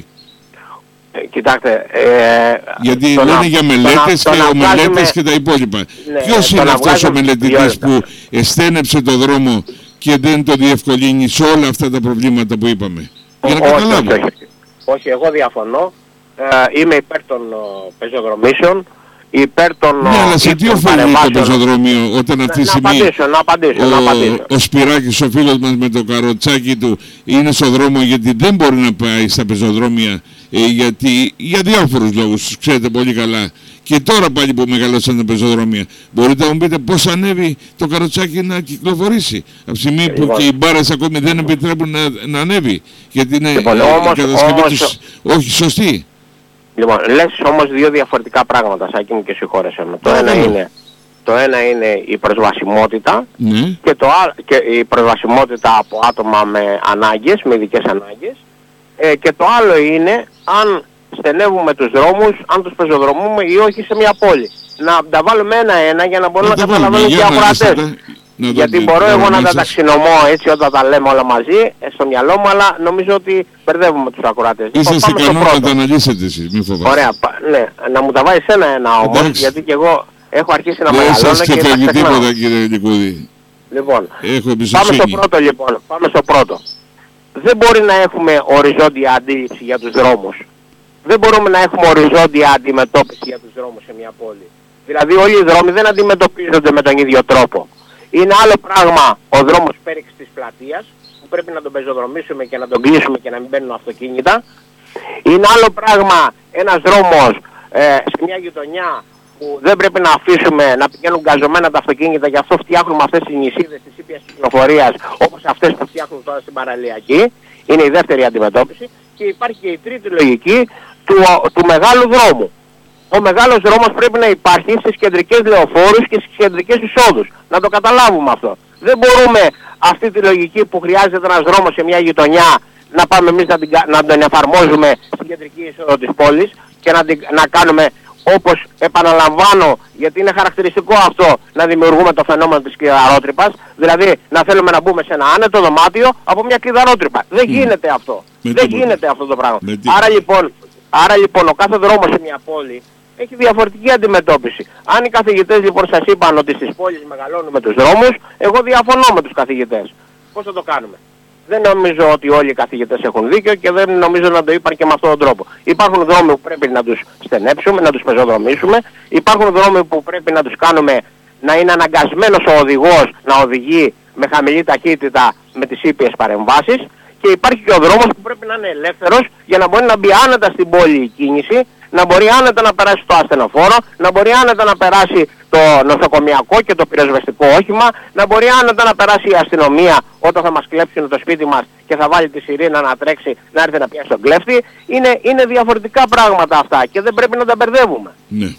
Ε, κοιτάξτε, ε, γιατί λένε να, για μελέτες και ομελέτες βγάζουμε... και τα υπόλοιπα. Ναι, ποιος είναι αυτός βγάζουμε... ο μελετητής που εστένεψε το δρόμο και δεν το διευκολύνει σε όλα αυτά τα προβλήματα που είπαμε? Για να καταλάβω. Όχι, όχι, όχι, εγώ διαφωνώ. Ε, είμαι υπέρ των uh, πεζοδρομήσεων, υπέρ των... Ναι, αλλά σε τι ωφελεί το πεζοδρόμιο όταν αυτή τη στιγμή να απαντήσω, να απαντήσω, ο, να απαντήσω. ο Σπυράκης, ο φίλος μας με το καροτσάκι του, είναι στο δρόμο γιατί δεν μπορεί να πάει στα πεζοδρόμια, ε, γιατί, για διάφορους λόγους, ξέρετε πολύ καλά. Και τώρα πάλι που μεγαλώσαν τα πεζοδρόμια, μπορείτε να μου πείτε πώς ανέβει το καροτσάκι να κυκλοφορήσει από τη στιγμή που λοιπόν, και οι μπάρες ακόμη δεν επιτρέπουν να, να ανέβει, γιατί είναι λοιπόν, η κατασκευή τους όχι σωστή. Λοιπόν, λες όμως δύο διαφορετικά πράγματα, Σάκη μου, και συγχώρεσαι με. Το, ένα είναι, το ένα είναι η προσβασιμότητα, ναι. και, το, και η προσβασιμότητα από άτομα με ανάγκες, με ειδικές ανάγκες, ε, και το άλλο είναι αν στενεύουμε τους δρόμους, αν τους πεζοδρομούμε ή όχι σε μια πόλη. Να τα βάλουμε ένα-ένα για να μπορούν να, να καταλαβαίνουν και οι ακροατές. Γιατί μπορώ εγώ να τα ταξινομώ έτσι όταν τα λέμε όλα μαζί στο μυαλό μου, αλλά νομίζω ότι μπερδεύουμε τους ακροατές. Είσαστε ικανό να τα αναλύσετε εσείς, μη φοβάστε. Ωραία, ναι, να μου τα βάζεις ένα-ένα όμως, εντάξει. Γιατί και εγώ έχω αρχίσει να μεγαλώνω και να ξεχνάω. Δεν σας ξεφεύγει τίποτα, κύριε Λικούδη. Λοιπόν, έχω πάμε στο πρώτο λοιπόν, πάμε στο πρώτο. Δεν μπορεί να έχουμε οριζόντια αντίληψη για τους δρόμους. Δεν μπορούμε να έχουμε οριζόντια αντιμετώπιση για τους δρόμους σε μια πόλη. Δηλαδή όλοι οι δρόμοι δεν αντιμετωπίζονται με τον ίδιο τρόπο. Είναι άλλο πράγμα ο δρόμος πέριξ της πλατείας, που πρέπει να τον πεζοδρομήσουμε και να τον κλείσουμε και να μην μπαίνουν αυτοκίνητα. Είναι άλλο πράγμα ένας δρόμος ε, σε μια γειτονιά που δεν πρέπει να αφήσουμε να πηγαίνουν γκαζωμένα τα αυτοκίνητα, γι' αυτό φτιάχνουμε αυτές τις νησίδες της ήπιας κυκλοφορίας, όπως αυτές που φτιάχνουν τώρα στην παραλιακή. Είναι η δεύτερη αντιμετώπιση. Και υπάρχει και η τρίτη λογική του, του μεγάλου δρόμου. Ο μεγάλος δρόμος πρέπει να υπάρχει στις κεντρικές λεωφόρους και στις κεντρικές εισόδους. Να το καταλάβουμε αυτό. Δεν μπορούμε αυτή τη λογική που χρειάζεται ένας δρόμος σε μια γειτονιά να πάμε εμείς να, την, να τον εφαρμόζουμε στην κεντρική εισόδο της πόλης και να, την, να κάνουμε όπως επαναλαμβάνω, γιατί είναι χαρακτηριστικό αυτό να δημιουργούμε το φαινόμενο της κλειδαρότρυπας, δηλαδή να θέλουμε να μπούμε σε ένα άνετο δωμάτιο από μια κλειδαρότρυπα. Δεν mm. γίνεται αυτό. Με Δεν τίποτα. γίνεται αυτό το πράγμα. Άρα λοιπόν, άρα λοιπόν ο κάθε δρόμος σε μια πόλη έχει διαφορετική αντιμετώπιση. Αν οι καθηγητές λοιπόν σας είπαν ότι στις πόλεις μεγαλώνουμε τους δρόμους, εγώ διαφωνώ με τους καθηγητές. Πώς θα το κάνουμε? Δεν νομίζω ότι όλοι οι καθηγητές έχουν δίκιο και δεν νομίζω να το είπαν και με αυτόν τον τρόπο. Υπάρχουν δρόμοι που πρέπει να τους στενέψουμε, να τους πεζοδρομήσουμε. Υπάρχουν δρόμοι που πρέπει να τους κάνουμε να είναι αναγκασμένος ο οδηγός να οδηγεί με χαμηλή ταχύτητα με τις ήπιες παρεμβάσεις. Και υπάρχει και ο δρόμος που πρέπει να είναι ελεύθερος για να μπορεί να μπει άνετα στην πόλη η κίνηση, να μπορεί άνετα να περάσει το ασθενοφόρο, να μπορεί άνετα να περάσει το νοσοκομιακό και το πυροσβεστικό όχημα, να μπορεί άνετα να περάσει η αστυνομία όταν θα μας κλέψουν το σπίτι μας και θα βάλει τη σιρήνα να τρέξει να έρθει να πιάσει τον κλέφτη. Είναι, είναι διαφορετικά πράγματα αυτά και δεν πρέπει να τα μπερδεύουμε. Ναι.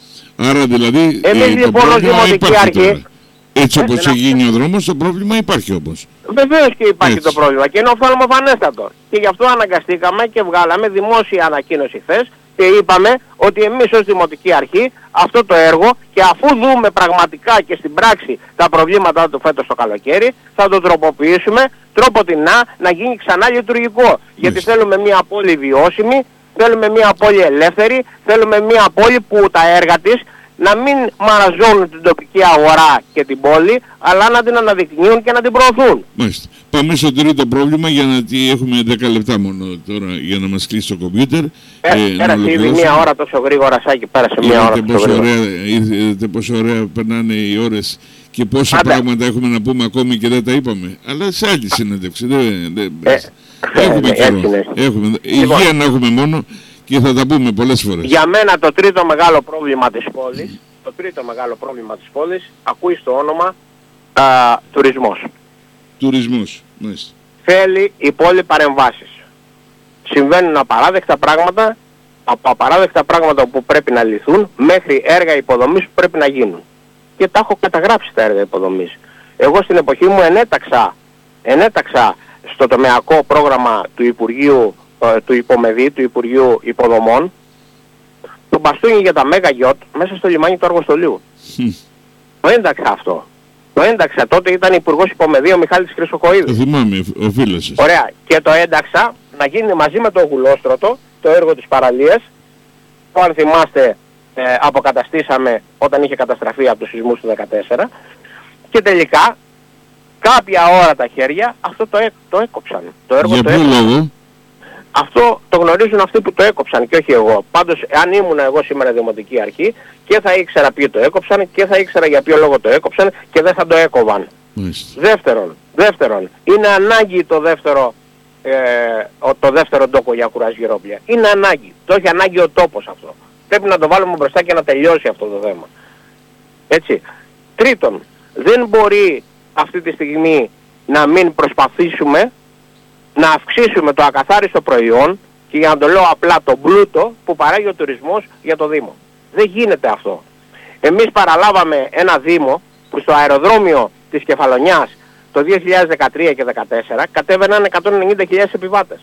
Άρα δηλαδή εμείς ε, λοιπόν ως Δημοτική Αρχή... Έτσι όπως έχει γίνει ο δρόμος, το πρόβλημα υπάρχει όμως. Βεβαίως και υπάρχει Έτσι. το πρόβλημα και είναι οφθαλμοφανέστατο. Και γι' αυτό αναγκαστήκαμε και βγάλαμε δημόσια ανακοίνωση χθες και είπαμε ότι εμείς ως Δημοτική Αρχή αυτό το έργο, και αφού δούμε πραγματικά και στην πράξη τα προβλήματα του φέτος το καλοκαίρι, θα το τροποποιήσουμε τρόποτινά να γίνει ξανά λειτουργικό. Γιατί θέλουμε μια πόλη βιώσιμη, θέλουμε μια πόλη ελεύθερη, θέλουμε μια πόλη που τα έργα της να μην μαραζώνουν την τοπική αγορά και την πόλη, αλλά να την αναδεικνύουν και να την προωθούν. Μάλιστα. Πάμε στο τρίτο πρόβλημα, για να έχουμε δέκα λεπτά μόνο τώρα για να μας κλείσει το κομπιούτερ. Ε, ε, πέρασε ήδη μία ώρα τόσο γρήγορα, Σάκη, πέρασε μία ώρα τόσο γρήγορα. Είδατε πόσο ωραία περνάνε οι ώρες και πόσα Άντε. πράγματα έχουμε να πούμε ακόμη και δεν τα είπαμε. Αλλά σε άλλη συνέντευξη. Δεν, δεν, Ε, έχουμε ε, καιρό. έτσι είναι. Έχουμε, Λοιπόν. υγεία να έχουμε μόνο και θα τα πούμε πολλές φορές. Για μένα το τρίτο μεγάλο πρόβλημα της πόλης, το τρίτο μεγάλο πρόβλημα της πόλης, ακούει στο όνομα α, τουρισμός. Τουρισμός. Μάλιστα. Θέλει η πόλη παρεμβάσεις. Συμβαίνουν απαράδεκτα πράγματα, από απαράδεκτα πράγματα που πρέπει να λυθούν, μέχρι έργα υποδομής που πρέπει να γίνουν. Και τα έχω καταγράψει τα έργα υποδομής. Εγώ στην εποχή μου ενέταξα, ενέταξα στο τομεακό πρόγραμμα του Υπουργείου, ε, του Υπομεδή, του Υπουργείου Υποδομών, το μπαστούνι για τα Μέγα Γιότ μέσα στο λιμάνι του Αργοστολίου. Το ένταξα αυτό. Το ένταξα. Τότε ήταν Υπουργός Υπομεδή ο Μιχάλης Χρυσοκοΐδης. Το θυμάμαι, ο φίλος σας. Ωραία. Και το ένταξα να γίνει μαζί με το Γουλόστρωτο, το έργο της παραλίας, που αν θυμάστε ε, αποκαταστήσαμε όταν είχε καταστραφεί από τους σεισμούς του δεκατέσσερα, και τελικά κάποια ώρα τα χέρια αυτό το, έ, το έκοψαν. Το έργο Για το ποιο έκοψαν. λόγο? Αυτό το γνωρίζουν αυτοί που το έκοψαν και όχι εγώ. Πάντως αν ήμουν εγώ σήμερα δημοτική αρχή και θα ήξερα ποιοι το έκοψαν και θα ήξερα για ποιο λόγο το έκοψαν και δεν θα το έκοβαν. Μάλιστα. Δεύτερον, δεύτερον, είναι ανάγκη το δεύτερο, ε, το δεύτερο ντόκο για κουρασγερόπλια. Είναι ανάγκη. Το έχει ανάγκη ο τόπος αυτό. Πρέπει να το βάλουμε μπροστά και να τελειώσει αυτό το θέμα. Έτσι. Τρίτον, δεν μπορεί αυτή τη στιγμή να μην προσπαθήσουμε να αυξήσουμε το ακαθάριστο προϊόν και για να το λέω απλά τον πλούτο που παράγει ο τουρισμός για το Δήμο. Δεν γίνεται αυτό. Εμείς παραλάβαμε ένα Δήμο που στο αεροδρόμιο της Κεφαλονιάς το δύο χιλιάδες δεκατρία και δύο χιλιάδες δεκατέσσερα κατέβαιναν εκατόν ενενήντα χιλιάδες επιβάτες.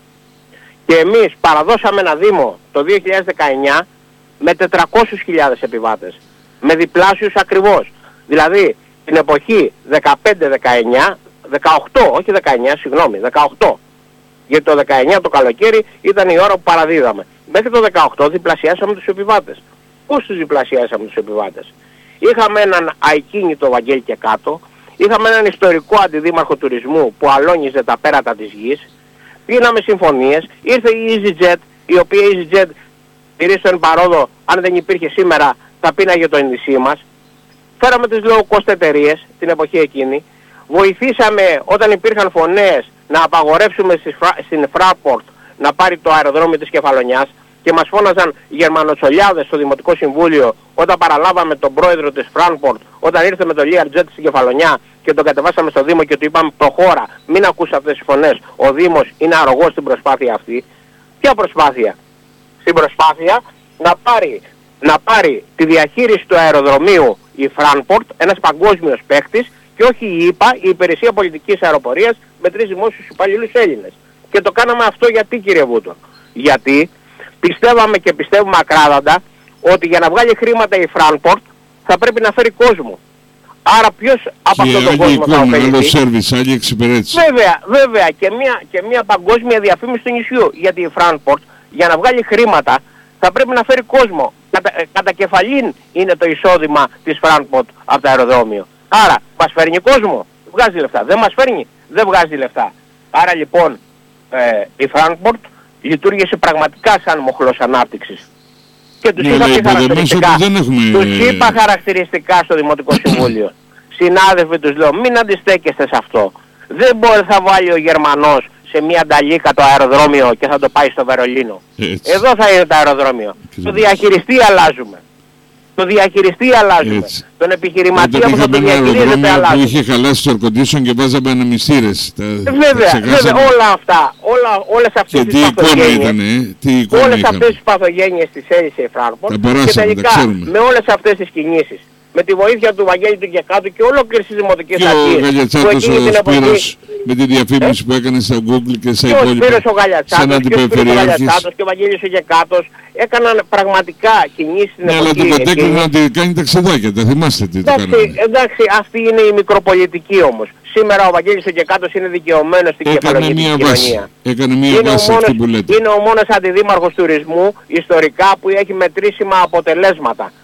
Και εμείς παραδώσαμε ένα Δήμο το δύο χιλιάδες δεκαεννιά με τετρακόσιες χιλιάδες επιβάτες. Με διπλάσιους ακριβώς. Δηλαδή την εποχή δεκαπέντε δεκαεννιά, δεκαοκτώ, όχι δεκαεννιά, συγγνώμη, δεκαοκτώ. Γιατί το δεκαεννιά το καλοκαίρι ήταν η ώρα που παραδίδαμε. Μέχρι το δεκαοκτώ διπλασιάσαμε τους επιβάτες. Πώς τους διπλασιάσαμε τους επιβάτες? Είχαμε έναν αικίνητο Βαγγέλη και κάτω, είχαμε έναν ιστορικό αντιδήμαρχο τουρισμού που αλώνιζε τα πέρατα της γης, πήραμε συμφωνίες, ήρθε η EasyJet, η οποία η EasyJet τηρεί εν παρόδο, αν δεν υπήρχε σήμερα θα πίναγε το νησί μας. Φέραμε τις low cost εταιρείες την εποχή εκείνη, βοηθήσαμε όταν υπήρχαν φωνές να απαγορεύσουμε στην Fraport να πάρει το αεροδρόμιο της Κεφαλονιάς και μας φώναζαν γερμανοτσολιάδες στο Δημοτικό Συμβούλιο όταν παραλάβαμε τον πρόεδρο της Fraport όταν ήρθε με το Learjet στην Κεφαλονιά και τον κατεβάσαμε στο Δήμο και του είπαμε προχώρα, μην ακούς αυτές τις φωνές, ο Δήμος είναι αρρωγός στην προσπάθεια αυτή. Ποια προσπάθεια? Στην προσπάθεια να πάρει, να πάρει τη διαχείριση του αεροδρομίου η Fraport, ένας παγκόσμιος παίκτης, και όχι η ΙΠΑ, η Υπηρεσία Πολιτικής Αεροπορίας, με τρεις δημόσιους υπαλλήλους Έλληνες. Και το κάναμε αυτό γιατί, κύριε Βούτο? Γιατί πιστεύαμε και πιστεύουμε ακράδαντα ότι για να βγάλει χρήματα η Fraport θα πρέπει να φέρει κόσμο. Άρα ποιος από αυτόν τον κόσμο θα ωφεληθεί? Άλλο σέρβις, άλλη εξυπηρέτηση. Βέβαια, βέβαια και μια, και μια παγκόσμια διαφήμιση του νησιού. Γιατί η Fraport για να βγάλει χρήματα θα πρέπει να φέρει κόσμο. Κατα, κατά κεφαλήν είναι το εισόδημα της Fraport από το αεροδρόμιο. Άρα μας φέρνει κόσμο, βγάζει λεφτά. Δεν μας φέρνει, δεν βγάζει λεφτά. Άρα λοιπόν ε, η Fraport λειτουργήσε πραγματικά σαν μοχλός ανάπτυξης. Και τους ναι, είπα και χαρακτηριστικά. Δεν έχουμε... Τους είπα χαρακτηριστικά στο Δημοτικό Συμβούλιο. Συνάδελφοι, τους λέω, μην αντιστέκεστε σε αυτό. Δεν μπορεί θα βάλει ο Γερμανός σε μια νταλίκα το αεροδρόμιο και θα το πάει στο Βερολίνο. Έτσι. Εδώ θα είναι το αεροδρόμιο. Έτσι. Το διαχειριστή αλλάζουμε. Το διαχειριστή αλλάζουμε. Έτσι. Τον επιχειρηματία που θα το διαχειρίζεται αλλάζουμε. Που είχε χαλάσει το air-condition και βάζαμε αναμυστήρες. Βέβαια, βέβαια, όλα αυτά, όλα, όλες αυτές τις παθογένειες, ε? όλες αυτές τις παθογένειες τις έλυσε η Fraport και τελικά με όλες αυτές τις κινήσεις, με τη βοήθεια του Βαγγέλη του Κεκάτου και ολόκληρης της Δημοτικής Αρχής που εκείνη την εποχή με τη διαφήμιση ε? που έκανε στα Google και στα υπόλοιπα. Και ο Σπύρος ο Γαλιατσάτος και ο Σπύρος ο Γαλιατσάτος και ο Βαγγέλης ο Κεκάτος έκαναν πραγματικά κινήσεις στην ναι, εποχή. Ναι, αλλά τον κατέκρινα να κάνει ταξιδάκια, τα θυμάστε τι το κάνανε. Εντάξει, αυτή είναι η μικροπολιτική όμως. Σήμερα ο Βαγγέλης ο Κεκάτος είναι δικαιωμένος στην κεφαλογική κοινωνία. Έκανε μία βάση αυτή που λέτε. Είναι ο μόνος αντιδήμαρχος τουρισμού ιστορικά που έχει μετρήσιμα αποτελέσματα.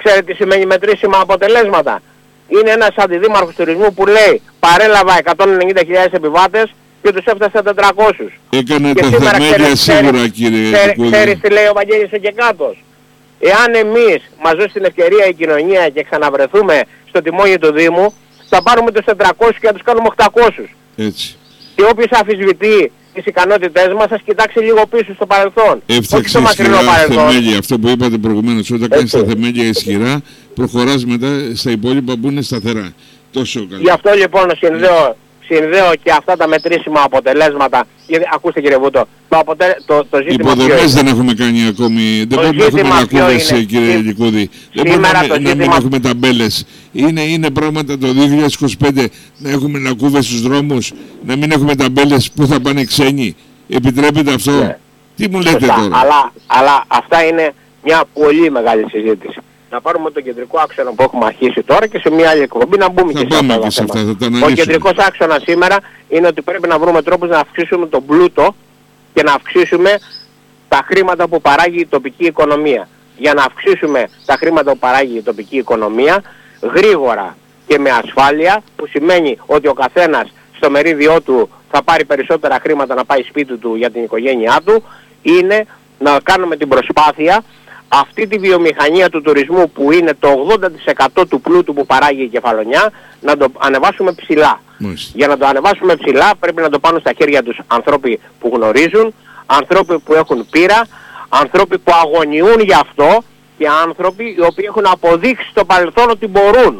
Ξέρετε τι σημαίνει μετρήσιμα αποτελέσματα? Είναι ένας αντιδήμαρχος τουρισμού που λέει παρέλαβα εκατόν ενενήντα χιλιάδες επιβάτες και τους έφτασα τετρακόσιους. Έκανε και τα θεμέλια σίγουρα, κύριε Κούδη. Ξέρεις τι λέει ο Βαγγέλης ο Κεκάτος? Εάν εμείς μας δώσει την ευκαιρία η κοινωνία και ξαναβρεθούμε στο τιμόνι του Δήμου, θα πάρουμε τους τετρακόσιους και θα τους κάνουμε οκτακόσιους. Έτσι. Και όποιος αφισβητεί τις ικανότητές μας, ας κοιτάξει λίγο πίσω στο παρελθόν. Έφτιαξε ισχυρά θεμέλια, αυτό που είπατε προηγουμένως, όταν κάνεις τα θεμέλια ισχυρά, προχωράς μετά στα υπόλοιπα που είναι σταθερά. Τόσο καλά. Γι' αυτό λοιπόν συνδέω, συνδέω και αυτά τα μετρήσιμα αποτελέσματα. Γιατί, ακούστε κύριε Βούτο, το, αποτε... το, το ζήτημα υποδομές δεν έχουμε κάνει ακόμη, δεν μπορούμε να έχουμε λακκούβες, κύριε Λικούδη. Δεν μπορούμε να, ζήτημα... να μην έχουμε ταμπέλες. Είναι, είναι πράγματα το δύο χιλιάδες είκοσι πέντε να έχουμε λακκούβες στους δρόμους, να μην έχουμε ταμπέλες που θα πάνε ξένοι. Επιτρέπεται αυτό? Ναι. Τι μου λέτε τώρα? Αλλά, αλλά αυτά είναι μια πολύ μεγάλη συζήτηση. Να πάρουμε τον κεντρικό άξονα που έχουμε αρχίσει τώρα και σε μια άλλη εκπομπή να μπούμε θα και σε αυτά τα θέματα. Ο κεντρικός άξονας σήμερα είναι ότι πρέπει να βρούμε τρόπους να αυξήσουμε τον πλούτο και να αυξήσουμε τα χρήματα που παράγει η τοπική οικονομία. Για να αυξήσουμε τα χρήματα που παράγει η τοπική οικονομία γρήγορα και με ασφάλεια, που σημαίνει ότι ο καθένας στο μερίδιό του θα πάρει περισσότερα χρήματα να πάει σπίτι του για την οικογένειά του, είναι να κάνουμε την προσπάθεια αυτή τη βιομηχανία του τουρισμού που είναι το ογδόντα τοις εκατό του πλούτου που παράγει η Κεφαλονιά να το ανεβάσουμε ψηλά. Μάλιστα. Για να το ανεβάσουμε ψηλά πρέπει να το πάρουν στα χέρια τους ανθρώποι που γνωρίζουν, ανθρώποι που έχουν πείρα, ανθρώποι που αγωνιούν γι' αυτό και άνθρωποι οι οποίοι έχουν αποδείξει στο παρελθόν ότι μπορούν.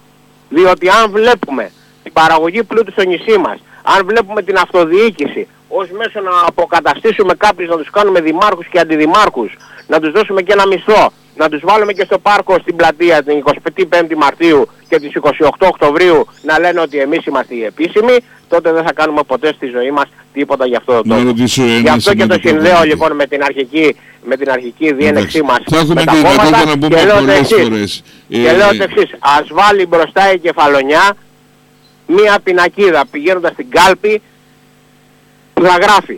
Διότι αν βλέπουμε την παραγωγή πλούτου στο νησί μας, αν βλέπουμε την αυτοδιοίκηση ως μέσο να αποκαταστήσουμε κάποιους, να τους κάνουμε δημάρχους και αντιδημάρχους, να τους δώσουμε και ένα μισθό, να τους βάλουμε και στο πάρκο στην πλατεία την εικοστή πέμπτη Μαρτίου και τις εικοστή όγδοη Οκτωβρίου να λένε ότι εμείς είμαστε οι επίσημοι, τότε δεν θα κάνουμε ποτέ στη ζωή μας τίποτα γι' αυτό το τόπο. Γι' αυτό και το συνδέω λοιπόν με την αρχική, με την αρχική διένεξή μας με τα κόμματα και λέω το εξής. Και λέω το εξής, ας βάλει μπροστά η Κεφαλονιά μία πινακίδα πηγαίνοντας στην κάλπη που θα γράφει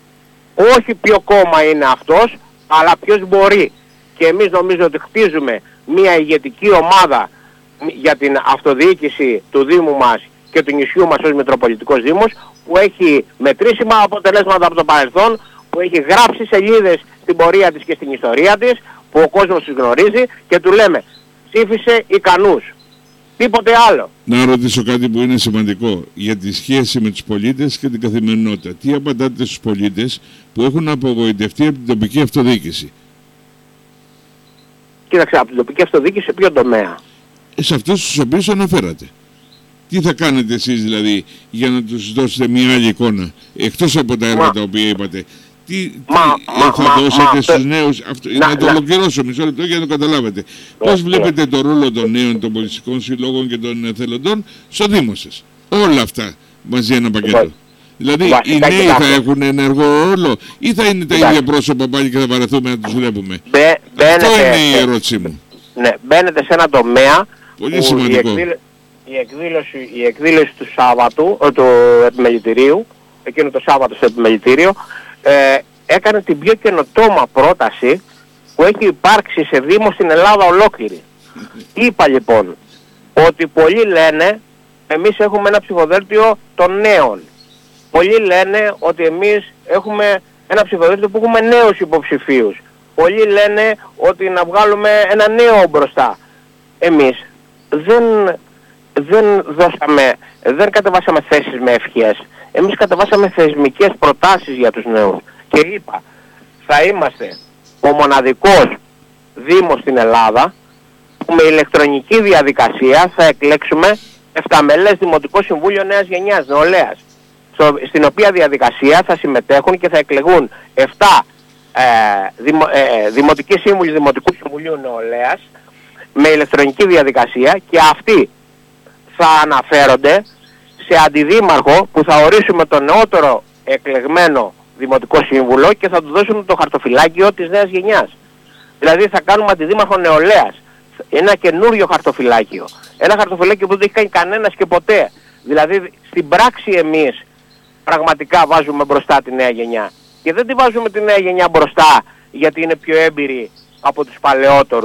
όχι ποιο κόμμα είναι αυτός, αλλά ποιος μπορεί. Και εμείς νομίζω ότι χτίζουμε μια ηγετική ομάδα για την αυτοδιοίκηση του Δήμου μας και του νησιού μας ως Μητροπολιτικός Δήμος, που έχει μετρήσιμα αποτελέσματα από το παρελθόν, που έχει γράψει σελίδες στην πορεία της και στην ιστορία της, που ο κόσμος τους γνωρίζει και του λέμε ψήφισε ικανούς. Τίποτε άλλο. Να ρωτήσω κάτι που είναι σημαντικό για τη σχέση με τους πολίτες και την καθημερινότητα. Τι απαντάτε στους πολίτες που έχουν απογοητευτεί από την τοπική αυτοδιοίκηση? Κοίταξε, από την τοπική αυτοδιοίκηση σε ποιο τομέα? Σε αυτούς τους οποίους αναφέρατε. Τι θα κάνετε εσείς δηλαδή για να τους δώσετε μια άλλη εικόνα, εκτός από τα έργα μα, τα οποία είπατε? Τι, μα, τι μα, θα μα, δώσετε μα, στους νέους, αυτό, να, να το ολοκληρώσω μισό λεπτό για να το καταλάβετε. Πώς ε, βλέπετε ε. το ρόλο των νέων, των πολιτικών συλλόγων και των εθελοντών στο Δήμο σας? Όλα αυτά μαζί ένα πακέτο. Ε, δηλαδή βασικά, οι νέοι κοιτάξτε. θα έχουν ενεργό ρόλο ή θα είναι τα ίδια πρόσωπα πάλι και θα βαρεθούμε να τους βλέπουμε? Μπε, μπαίνετε, Αυτό είναι η ερώτησή μου. Ναι, μπαίνετε σε ένα τομέα πολύ σημαντικό. Η, εκδήλω, η, εκδήλωση, η εκδήλωση του Σάββατου, του επιμελητηρίου, εκείνο το Σάββατο στο επιμελητήριο, ε, έκανε την πιο καινοτόμα πρόταση που έχει υπάρξει σε Δήμο στην Ελλάδα ολόκληρη. Είπα λοιπόν ότι πολλοί λένε εμείς έχουμε ένα ψηφοδέλτιο των νέων. Πολλοί λένε ότι εμείς έχουμε ένα ψηφοδέλτιο που έχουμε νέους υποψηφίους. Πολλοί λένε ότι να βγάλουμε ένα νέο μπροστά. Εμείς δεν, δεν δώσαμε, δεν κατεβάσαμε θέσεις με ευχές. Εμείς κατεβάσαμε θεσμικές προτάσεις για τους νέους. Και είπα, θα είμαστε ο μοναδικός Δήμος στην Ελλάδα που με ηλεκτρονική διαδικασία θα εκλέξουμε εφταμελές Δημοτικό Συμβούλιο Νέας Γενιάς, νεολαίας, στην οποία διαδικασία θα συμμετέχουν και θα εκλεγούν εφτά ε, δημο, ε, Δημοτικοί Σύμβουλοι Δημοτικού Συμβουλίου Νεολαίας με ηλεκτρονική διαδικασία, και αυτοί θα αναφέρονται σε αντιδήμαρχο που θα ορίσουμε τον νεότερο εκλεγμένο Δημοτικό Σύμβουλο και θα του δώσουμε το χαρτοφυλάκιο της νέας γενιάς. Δηλαδή θα κάνουμε αντιδήμαρχο νεολαίας. Ένα καινούριο χαρτοφυλάκιο. Ένα χαρτοφυλάκιο που δεν έχει κάνει κανένας και ποτέ. Δηλαδή στην πράξη εμείς πραγματικά βάζουμε μπροστά τη νέα γενιά. Και δεν τη βάζουμε τη νέα γενιά μπροστά γιατί είναι πιο έμπειρη από τους παλαιότερους.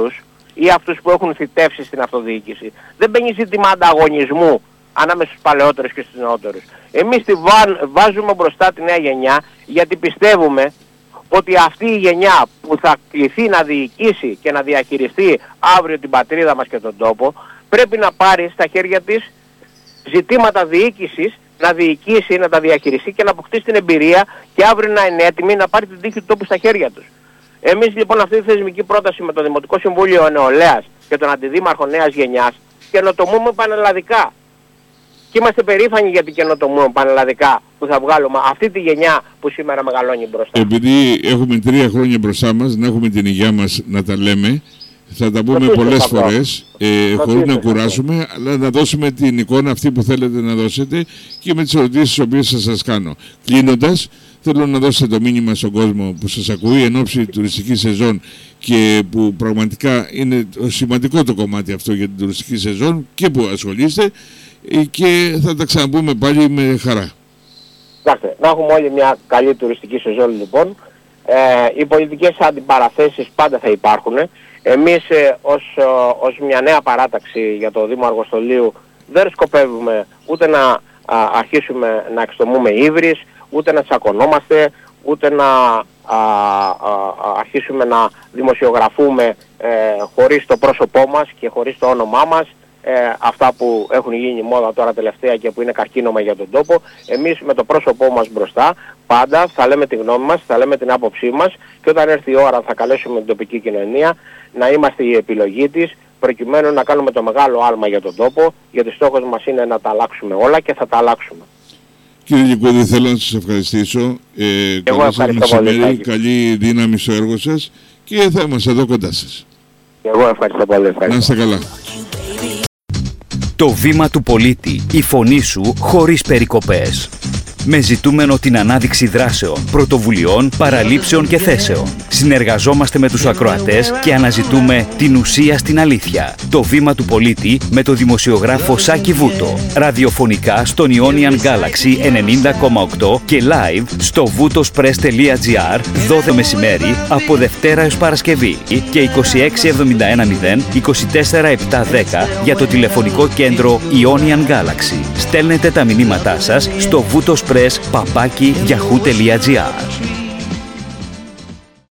ή αυτούς που έχουν θητεύσει στην αυτοδιοίκηση. Δεν μπαίνει ζήτημα ανταγωνισμού ανάμεσα στους παλαιότερους και στους νεότερους. Εμείς τη βάζουμε μπροστά τη νέα γενιά, γιατί πιστεύουμε ότι αυτή η γενιά που θα κληθεί να διοικήσει και να διαχειριστεί αύριο την πατρίδα μας και τον τόπο, πρέπει να πάρει στα χέρια της ζητήματα διοίκησης, να διοικήσει, να τα διαχειριστεί και να αποκτήσει την εμπειρία και αύριο να είναι έτοιμη να πάρει την τύχη του τόπου στα χέρια τους. Εμείς λοιπόν αυτή τη θεσμική πρόταση με το Δημοτικό Συμβούλιο Νεολαίας και τον Αντιδήμαρχο Νέας Γενιάς καινοτομούμε πανελλαδικά. Και είμαστε περήφανοι για την καινοτομία πανελλαδικά που θα βγάλουμε αυτή τη γενιά που σήμερα μεγαλώνει μπροστά. Επειδή έχουμε τρία χρόνια μπροστά μας, να έχουμε την υγεία μας να τα λέμε, θα τα πούμε Ρωτήστε πολλές αυτό. φορές, ε, χωρίς να κουράσουμε, αλλά να δώσουμε την εικόνα αυτή που θέλετε να δώσετε και με τις ερωτήσεις τις οποίες θα σας κάνω. Κλείνοντας, θέλω να δώσετε το μήνυμα στον κόσμο που σας ακούει εν ώψη τουριστική σεζόν και που πραγματικά είναι σημαντικό το κομμάτι αυτό για την τουριστική σεζόν και που ασχολείστε, και θα τα ξαναπούμε πάλι με χαρά. Κοιτάξτε, να έχουμε όλοι μια καλή τουριστική σεζόν λοιπόν. Ε, οι πολιτικές αντιπαραθέσεις πάντα θα υπάρχουν. Εμείς ε, ως, ε, ως μια νέα παράταξη για το Δήμο Αργοστολίου δεν σκοπεύουμε ούτε να α, αρχίσουμε να εξτομούμε ύβρις, ούτε να τσακωνόμαστε, ούτε να α, α, α, αρχίσουμε να δημοσιογραφούμε ε, χωρίς το πρόσωπό μας και χωρίς το όνομά μας. Ε, αυτά που έχουν γίνει μόδα τώρα τελευταία και που είναι καρκίνωμα για τον τόπο. Εμείς με το πρόσωπό μας μπροστά πάντα θα λέμε τη γνώμη μας, θα λέμε την άποψή μας και όταν έρθει η ώρα θα καλέσουμε την τοπική κοινωνία να είμαστε η επιλογή της προκειμένου να κάνουμε το μεγάλο άλμα για τον τόπο, γιατί στόχος μας είναι να τα αλλάξουμε όλα και θα τα αλλάξουμε. Κύριε Λικούδη, θέλω να σας ευχαριστήσω. Ε, καλό σας μεσημέρι, καλή δύναμη στο έργο σας και θα είμαστε εδώ κοντά σας. Εγώ ευχαριστώ πολύ. Ευχαριστώ. Να είστε καλά. Το βήμα του πολίτη, η φωνή σου χωρίς περικοπές. Με ζητούμενο την ανάδειξη δράσεων, πρωτοβουλειών, παραλήψεων και θέσεων. Συνεργαζόμαστε με τους ακροατές και αναζητούμε την ουσία στην αλήθεια. Το βήμα του πολίτη με το δημοσιογράφο Σάκη Βούτο. Ραδιοφωνικά στον Ionian Galaxy ενενήντα κόμμα οκτώ και live στο βουτοσπρες τελεία τζι άρ δώδεκα μεσημέρι από Δευτέρα έως Παρασκευή και είκοσι έξι εβδομήντα ένα μηδέν είκοσι τέσσερα επτακόσια δέκα για το τηλεφωνικό κέντρο Ionian Galaxy. Στέλνετε τα μηνύματά σας στο βουτοσπρες παπάκι γιαχού τελεία τζι άρ.